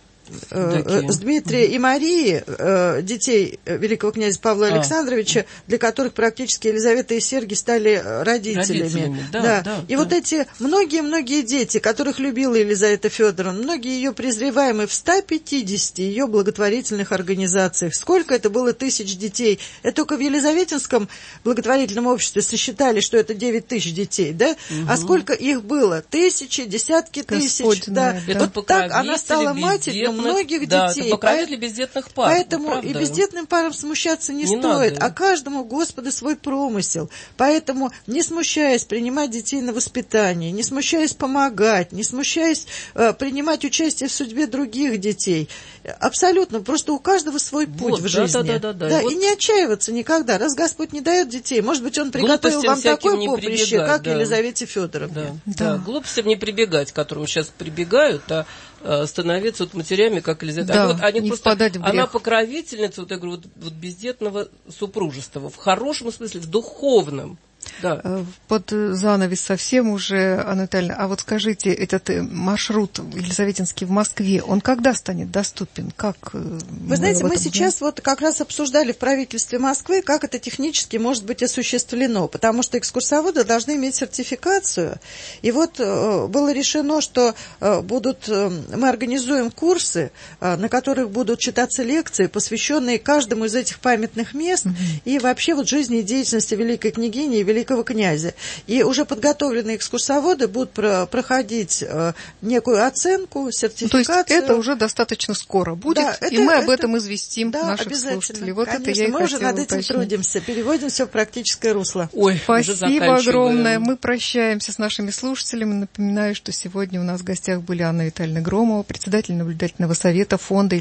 Э, с Дмитрия и Марии, э, детей великого князя Павла а. Александровича, для которых практически Елизавета и Сергий стали родителями. родителями да, да. Да, и да. вот эти многие-многие дети, которых любила Елизавета Федоровна, многие ее презреваемые в ста пятидесяти ее благотворительных организациях. Сколько это было тысяч детей? Это только в Елизаветинском благотворительном обществе сосчитали, что это девять тысяч детей, да? Угу. А сколько их было? Тысячи, десятки Господь тысяч. Да. Да. Вот так она стала матерью многих да, детей. Это покровители бездетных пар. Поэтому правда. И бездетным парам смущаться не, не стоит, надо. А каждому Господу свой промысел. Поэтому, не смущаясь принимать детей на воспитание, не смущаясь помогать, не смущаясь э, принимать участие в судьбе других детей. Абсолютно, просто у каждого свой путь вот, в жизни. Да, да, да, да, да, и, вот... и не отчаиваться никогда. Раз Господь не дает детей, может быть, Он приготовил вам такое поприще, как да. Елизавете Федоровне. Да, да. Да. Глупостям не прибегать, к которым сейчас прибегают, а становиться вот матерями, как Елизавета. Да, они вот, они не просто, впадать в грех. Она покровительница, вот я говорю, вот, вот бездетного супружества, в хорошем смысле, в духовном. Да. Под занавес совсем уже, Анна Витальевна, а вот скажите, этот маршрут Елизаветинский в Москве, он когда станет доступен? Как? Вы знаете, мы сейчас знаем? Вот как раз обсуждали в правительстве Москвы, как это технически может быть осуществлено, потому что экскурсоводы должны иметь сертификацию. И вот было решено, что будут, мы организуем курсы, на которых будут читаться лекции, посвященные каждому из этих памятных мест mm-hmm. и вообще вот жизни и деятельности великой княгини и великого князя. И уже подготовленные экскурсоводы будут про- проходить э, некую оценку, сертификацию. То есть это уже достаточно скоро будет, да, это, и мы об это, этом известим да, наших слушателей. Вот конечно, это я и мы уже над этим уточнить. трудимся, переводим все в практическое русло. Ой, спасибо огромное. Мы прощаемся с нашими слушателями. Напоминаю, что сегодня у нас в гостях были Анна Витальевна Громова, председатель наблюдательного совета фонда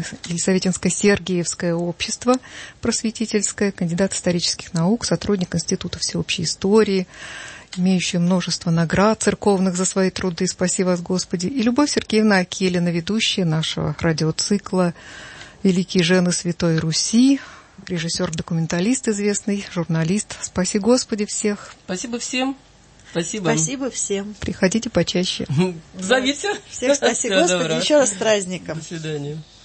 Елизаветинско-Сергиевское общество просветительское, кандидат исторических наук, сотрудник Института всеобщей истории, имеющая множество наград церковных за свои труды, спаси вас, Господи, и Любовь Сергеевна Акелина, ведущая нашего радиоцикла «Великие жены Святой Руси», режиссер-документалист известный, журналист. Спаси, Господи, всех. Спасибо всем. Спасибо. Спасибо всем. Приходите почаще. Зовите. Всех спаси, Господи, еще раз с праздником. До свидания.